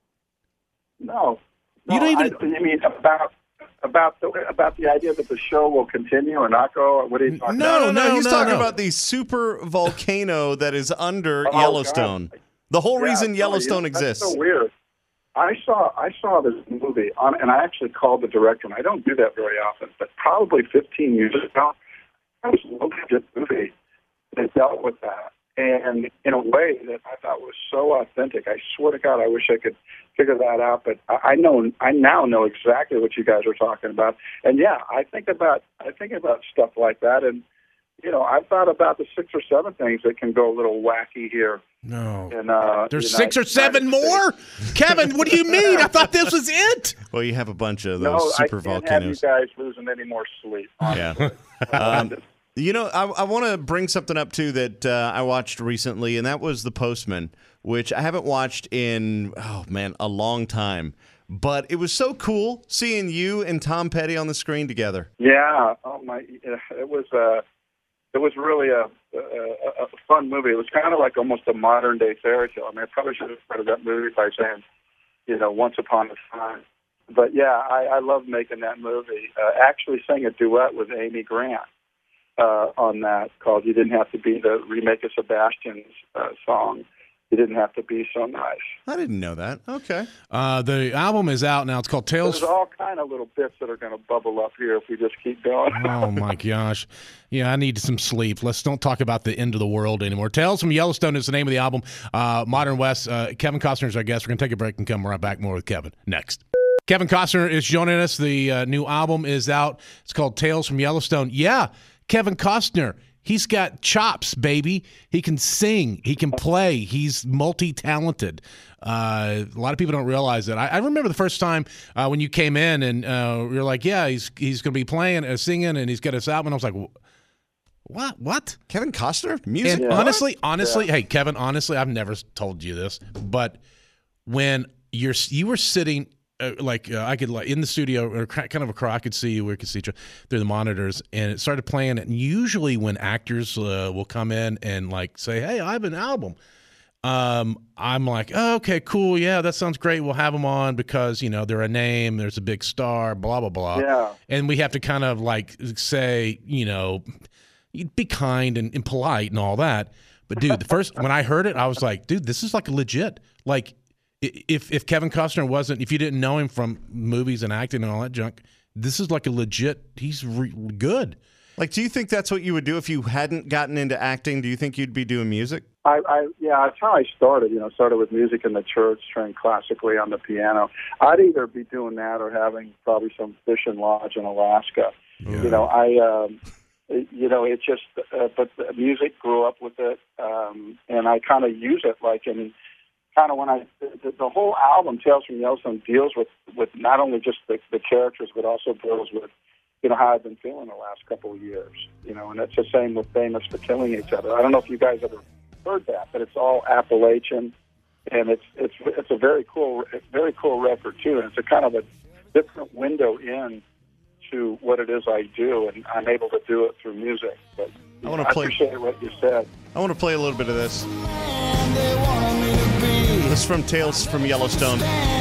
Speaker 7: No, no.
Speaker 5: You don't even-
Speaker 7: I, you mean about about the about the idea that the show will continue or not go? Or what are you talking
Speaker 5: No,
Speaker 7: about?
Speaker 1: no, no. He's
Speaker 5: no,
Speaker 1: talking
Speaker 5: no.
Speaker 1: about the super volcano that is under
Speaker 7: Oh,
Speaker 1: Yellowstone.
Speaker 7: God.
Speaker 1: The whole
Speaker 7: Yeah,
Speaker 1: reason
Speaker 7: no,
Speaker 1: Yellowstone
Speaker 7: yeah,
Speaker 1: exists.
Speaker 7: That's so weird. I saw I saw this movie on, and I actually called the director, and I don't do that very often, but probably fifteen years ago, I was looking at this movie that dealt with that, and in a way that I thought was so authentic. I swear to God, I wish I could figure that out, but I, I know I now know exactly what you guys are talking about, and yeah, I think about I think about stuff like that, and you know, I've thought about the six or seven things that can go a little wacky here.
Speaker 5: No.
Speaker 7: In, uh,
Speaker 5: There's
Speaker 7: United-
Speaker 5: six or seven
Speaker 7: United
Speaker 5: more?
Speaker 7: States.
Speaker 5: Kevin, what do you mean? I thought this was it.
Speaker 1: Well, you have a bunch of those
Speaker 7: No,
Speaker 1: super
Speaker 7: I can't
Speaker 1: volcanoes.
Speaker 7: have you guys losing any more sleep.
Speaker 1: Yeah. Um, you know, I, I want to bring something up, too, that uh, I watched recently, and that was The Postman, which I haven't watched in, oh, man, a long time. But it was so cool seeing you and Tom Petty on the screen together.
Speaker 7: Yeah. Oh my! It was uh, it was really a, a, a fun movie. It was kind of like almost a modern day fairy tale. I mean, I probably should have started that movie by saying, you know, Once Upon a Time. But yeah, I, I love making that movie. Uh, actually, sang a duet with Amy Grant uh, on that called "You Didn't Have to Be," the remake of Sebastian's uh, song. You didn't have to be so nice.
Speaker 1: I didn't know that. Okay.
Speaker 5: Uh, the album is out now. It's called Tales.
Speaker 7: There's all kind of little bits that are going to bubble up here if we just keep going.
Speaker 5: Oh my gosh. Yeah, I need some sleep. Let's don't talk about the end of the world anymore. Tales from Yellowstone is the name of the album. Uh, Modern West. Uh, Kevin Costner is our guest. We're going to take a break and come right back more with Kevin next. Kevin Costner is joining us. The uh, new album is out. It's called Tales from Yellowstone. Yeah, Kevin Costner. He's got chops, baby. He can sing. He can play. He's multi-talented. Uh, a lot of people don't realize that. I, I remember the first time uh, when you came in and uh, you're like, yeah, he's he's going to be playing, uh, singing, and he's got his album. And I was like, what? What?
Speaker 1: Kevin Costner? Music?
Speaker 5: And
Speaker 7: Yeah.
Speaker 5: honestly, honestly, hey, Kevin, honestly, I've never told you this, but when you're you were sitting uh, like uh, I could like in the studio or kind of across, I could see you, we could see each other through the monitors, and it started playing. And usually, when actors uh, will come in and like say, "Hey, I have an album," um, I'm like, oh, "Okay, cool, yeah, that sounds great. We'll have them on because you know they're a name, there's a big star, blah blah blah."
Speaker 7: Yeah.
Speaker 5: And we have to kind of like say, you know, be kind and, and polite and all that. But dude, the first when I heard it, I was like, dude, this is like legit. Like, if if Kevin Costner wasn't, if you didn't know him from movies and acting and all that junk, this is like a legit. He's re- good.
Speaker 1: Like, do you think that's what you would do if you hadn't gotten into acting? Do you think you'd be doing music?
Speaker 7: I, I yeah, that's how I started. You know, started with music in the church, trained classically on the piano. I'd either be doing that or having probably some fishing lodge in Alaska.
Speaker 5: Yeah.
Speaker 7: You know, I. Um, You know, it just, uh, but the music grew up with it, um, and I kind of use it like in kind of when I the, the whole album Tales from Yellowstone deals with with not only just the, the characters, but also deals with, you know, how I've been feeling the last couple of years. You know, and it's the same with Famous for Killing Each Other. I don't know if you guys ever heard that, but it's all Appalachian, and it's it's it's a very cool very cool record too, and it's a kind of a different window in to what it is I do, and I'm able to do it through music. But
Speaker 1: I want
Speaker 7: I
Speaker 1: to play.
Speaker 7: appreciate what you said.
Speaker 1: I want to play a little bit of this. This is from Tales from Yellowstone.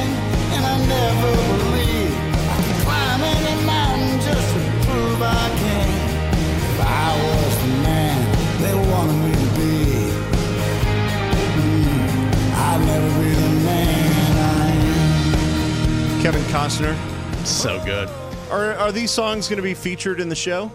Speaker 1: Kevin Costner.
Speaker 5: So good.
Speaker 1: Are are these songs going to be featured in the show?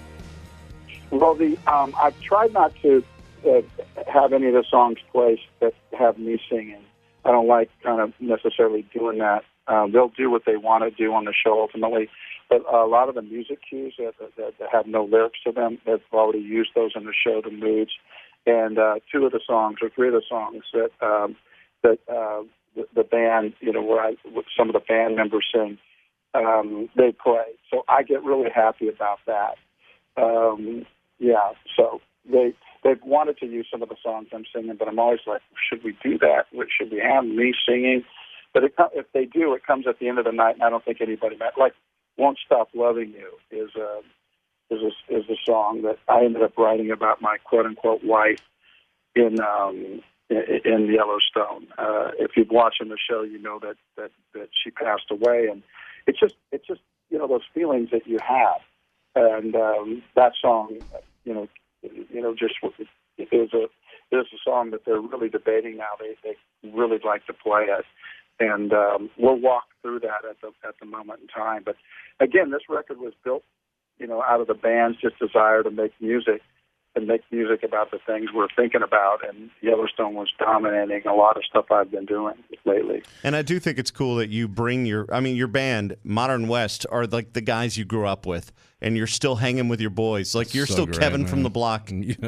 Speaker 7: Well, the um, I've tried not to uh, have any of the songs placed that have me singing. I don't like kind of necessarily doing that. Um, they'll do what they want to do on the show ultimately, but a lot of the music cues that, that, that have no lyrics to them, they've already used those in the show, the moods, and uh, two of the songs or three of the songs that um, that uh, the, the band, you know, where I, some of the band members sing, um, they play. So I get really happy about that. Um, yeah, so they they've wanted to use some of the songs I'm singing, but I'm always like, should we do that? Should we have me singing? But it, if they do, it comes at the end of the night, and I don't think anybody meant, like "Won't Stop Loving You" is a is a, is a song that I ended up writing about my quote unquote wife in um, in Yellowstone. Uh, if you've watching the show, you know that, that that she passed away, and it's just it's just you know those feelings that you have, and um, that song, you know, you know, just is a is a song that they're really debating now. They they really like to play it. And um, we'll walk through that at the at the moment in time. But again, this record was built, you know, out of the band's just desire to make music and make music about the things we're thinking about. And Yellowstone was dominating a lot of stuff I've been doing lately.
Speaker 1: And I do think it's cool that you bring your, I mean, your band, Modern West, are like the guys you grew up with, and you're still hanging with your boys. Like you're
Speaker 5: So
Speaker 1: still
Speaker 5: great,
Speaker 1: Kevin
Speaker 5: man.
Speaker 1: from the block.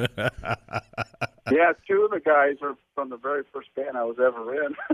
Speaker 7: Yeah, two of the guys are from the very first band I was ever in.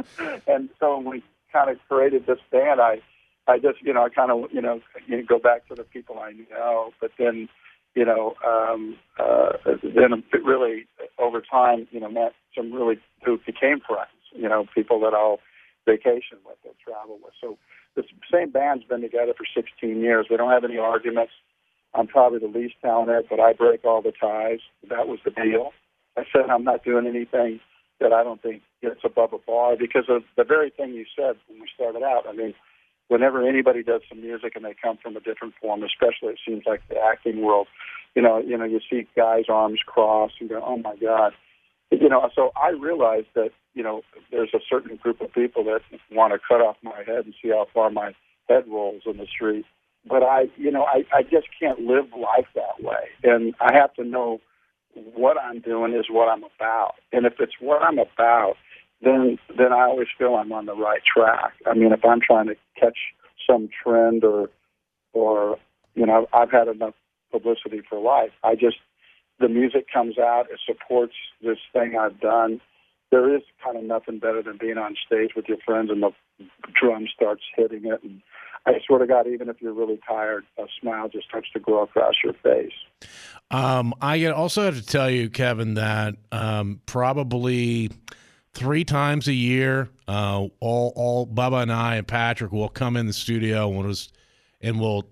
Speaker 7: And so when we kind of created this band, I, I just, you know, I kind of, you know, you know, go back to the people I know, but then, you know, um, uh, then it really, over time, you know, met some really who became friends, you know, people that I'll vacation with or travel with. So the same band's been together for sixteen years. We don't have any arguments. I'm probably the least talented, but I break all the ties. That was the deal. I said I'm not doing anything that I don't think gets above a bar because of the very thing you said when we started out. I mean, whenever anybody does some music and they come from a different form, especially it seems like the acting world, you know, you know, you see guys' arms crossed and go, oh my God. You know, so I realized that, you know, there's a certain group of people that want to cut off my head and see how far my head rolls in the street. But I, you know, I, I just can't live life that way. And I have to know what I'm doing is what I'm about. And if it's what I'm about, then then I always feel I'm on the right track. I mean, if I'm trying to catch some trend or, or you know, I've had enough publicity for life. I just, the music comes out, it supports this thing I've done. There is kind of nothing better than being on stage with your friends and the drum starts hitting it. And I swear to God, even if you're really tired, a smile just starts to grow across your face.
Speaker 5: Um, I also have to tell you, Kevin, that um, probably three times a year, uh, all, all Bubba and I and Patrick will come in the studio and we'll, just, and we'll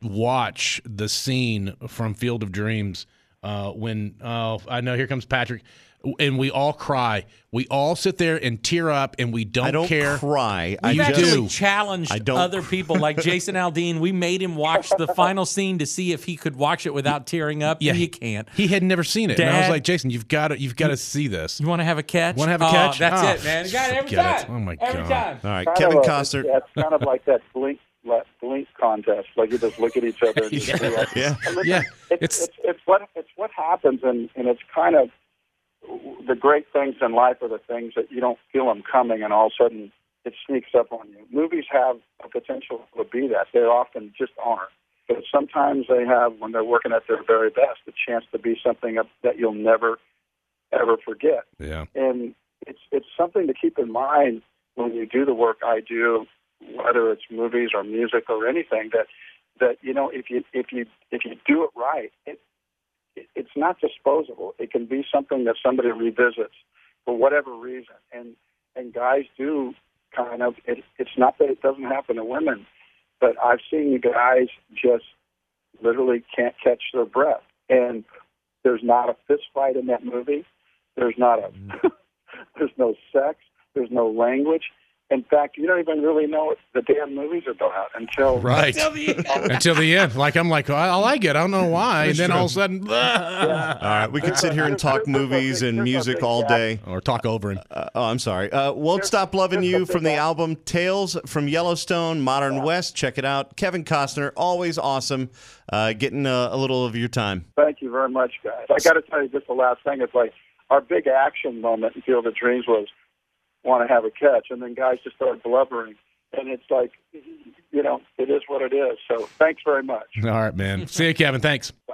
Speaker 5: watch the scene from Field of Dreams uh, when, uh, I know, here comes Patrick. And we all cry. We all sit there and tear up, and we don't,
Speaker 1: I don't
Speaker 5: care.
Speaker 1: cry. I
Speaker 3: We've
Speaker 5: You
Speaker 3: actually
Speaker 5: do.
Speaker 3: challenged
Speaker 1: I don't
Speaker 3: other people like Jason Aldean. We made him watch the final scene to see if he could watch it without tearing up.
Speaker 5: Yeah,
Speaker 3: and you can't.
Speaker 5: He had never seen it, and I was
Speaker 3: Dad-
Speaker 5: like, "Jason, you've got to, you've got to see this.
Speaker 3: You want to have a catch?
Speaker 5: Want to have a
Speaker 3: Oh,
Speaker 5: catch?
Speaker 3: that's
Speaker 5: Oh,
Speaker 3: it, man. You got it every
Speaker 5: forget it.
Speaker 3: time.
Speaker 5: Oh my
Speaker 3: every
Speaker 5: God.
Speaker 3: time.
Speaker 1: All right,
Speaker 7: Kind
Speaker 1: Kevin
Speaker 7: of a-
Speaker 1: Costner.
Speaker 7: It's, it's kind of like that blink like blink contest. Like you just look at each other. And just do that.
Speaker 1: Yeah.
Speaker 7: And listen,
Speaker 5: Yeah,
Speaker 7: it's,
Speaker 5: it's-
Speaker 7: it's it's what it's what happens, and and it's kind of the great things in life are the things that you don't feel them coming, and all of a sudden it sneaks up on you. Movies have a potential to be that. They often just aren't. But sometimes they have, when they're working at their very best, a chance to be something that you'll never, ever forget.
Speaker 5: Yeah.
Speaker 7: And it's it's something to keep in mind when you do the work I do, whether it's movies or music or anything. That that you know, if you if you if you do it right, it, it it's not disposable. It can be something that somebody revisits for whatever reason. And and guys do kind of. It, it's not that it doesn't happen to women, but I've seen guys just literally can't catch their breath. And there's not a fist fight in that movie. There's not a. There's no sex. There's no language. In fact, you don't even really know what the damn movie's about until
Speaker 5: right until the end. until the end. Like I'm like, oh, I like it. I don't know why. And then all of a sudden,
Speaker 1: yeah. All right, we could sit here and talk movies and music all day,
Speaker 5: or talk over him.
Speaker 1: Uh, oh, I'm sorry. Uh, Won't Stop Loving You from the album Tales from Yellowstone, Modern West. Check it out. Kevin Costner, always awesome. Uh, getting a, a little of your time.
Speaker 7: Thank you very much, guys. I got to tell you just the last thing. It's like our big action moment in Field of Dreams was want to have a catch, and then guys just start blubbering, and it's like, you know, it is what it is. So thanks very much.
Speaker 5: All right, man. See you, Kevin. Thanks.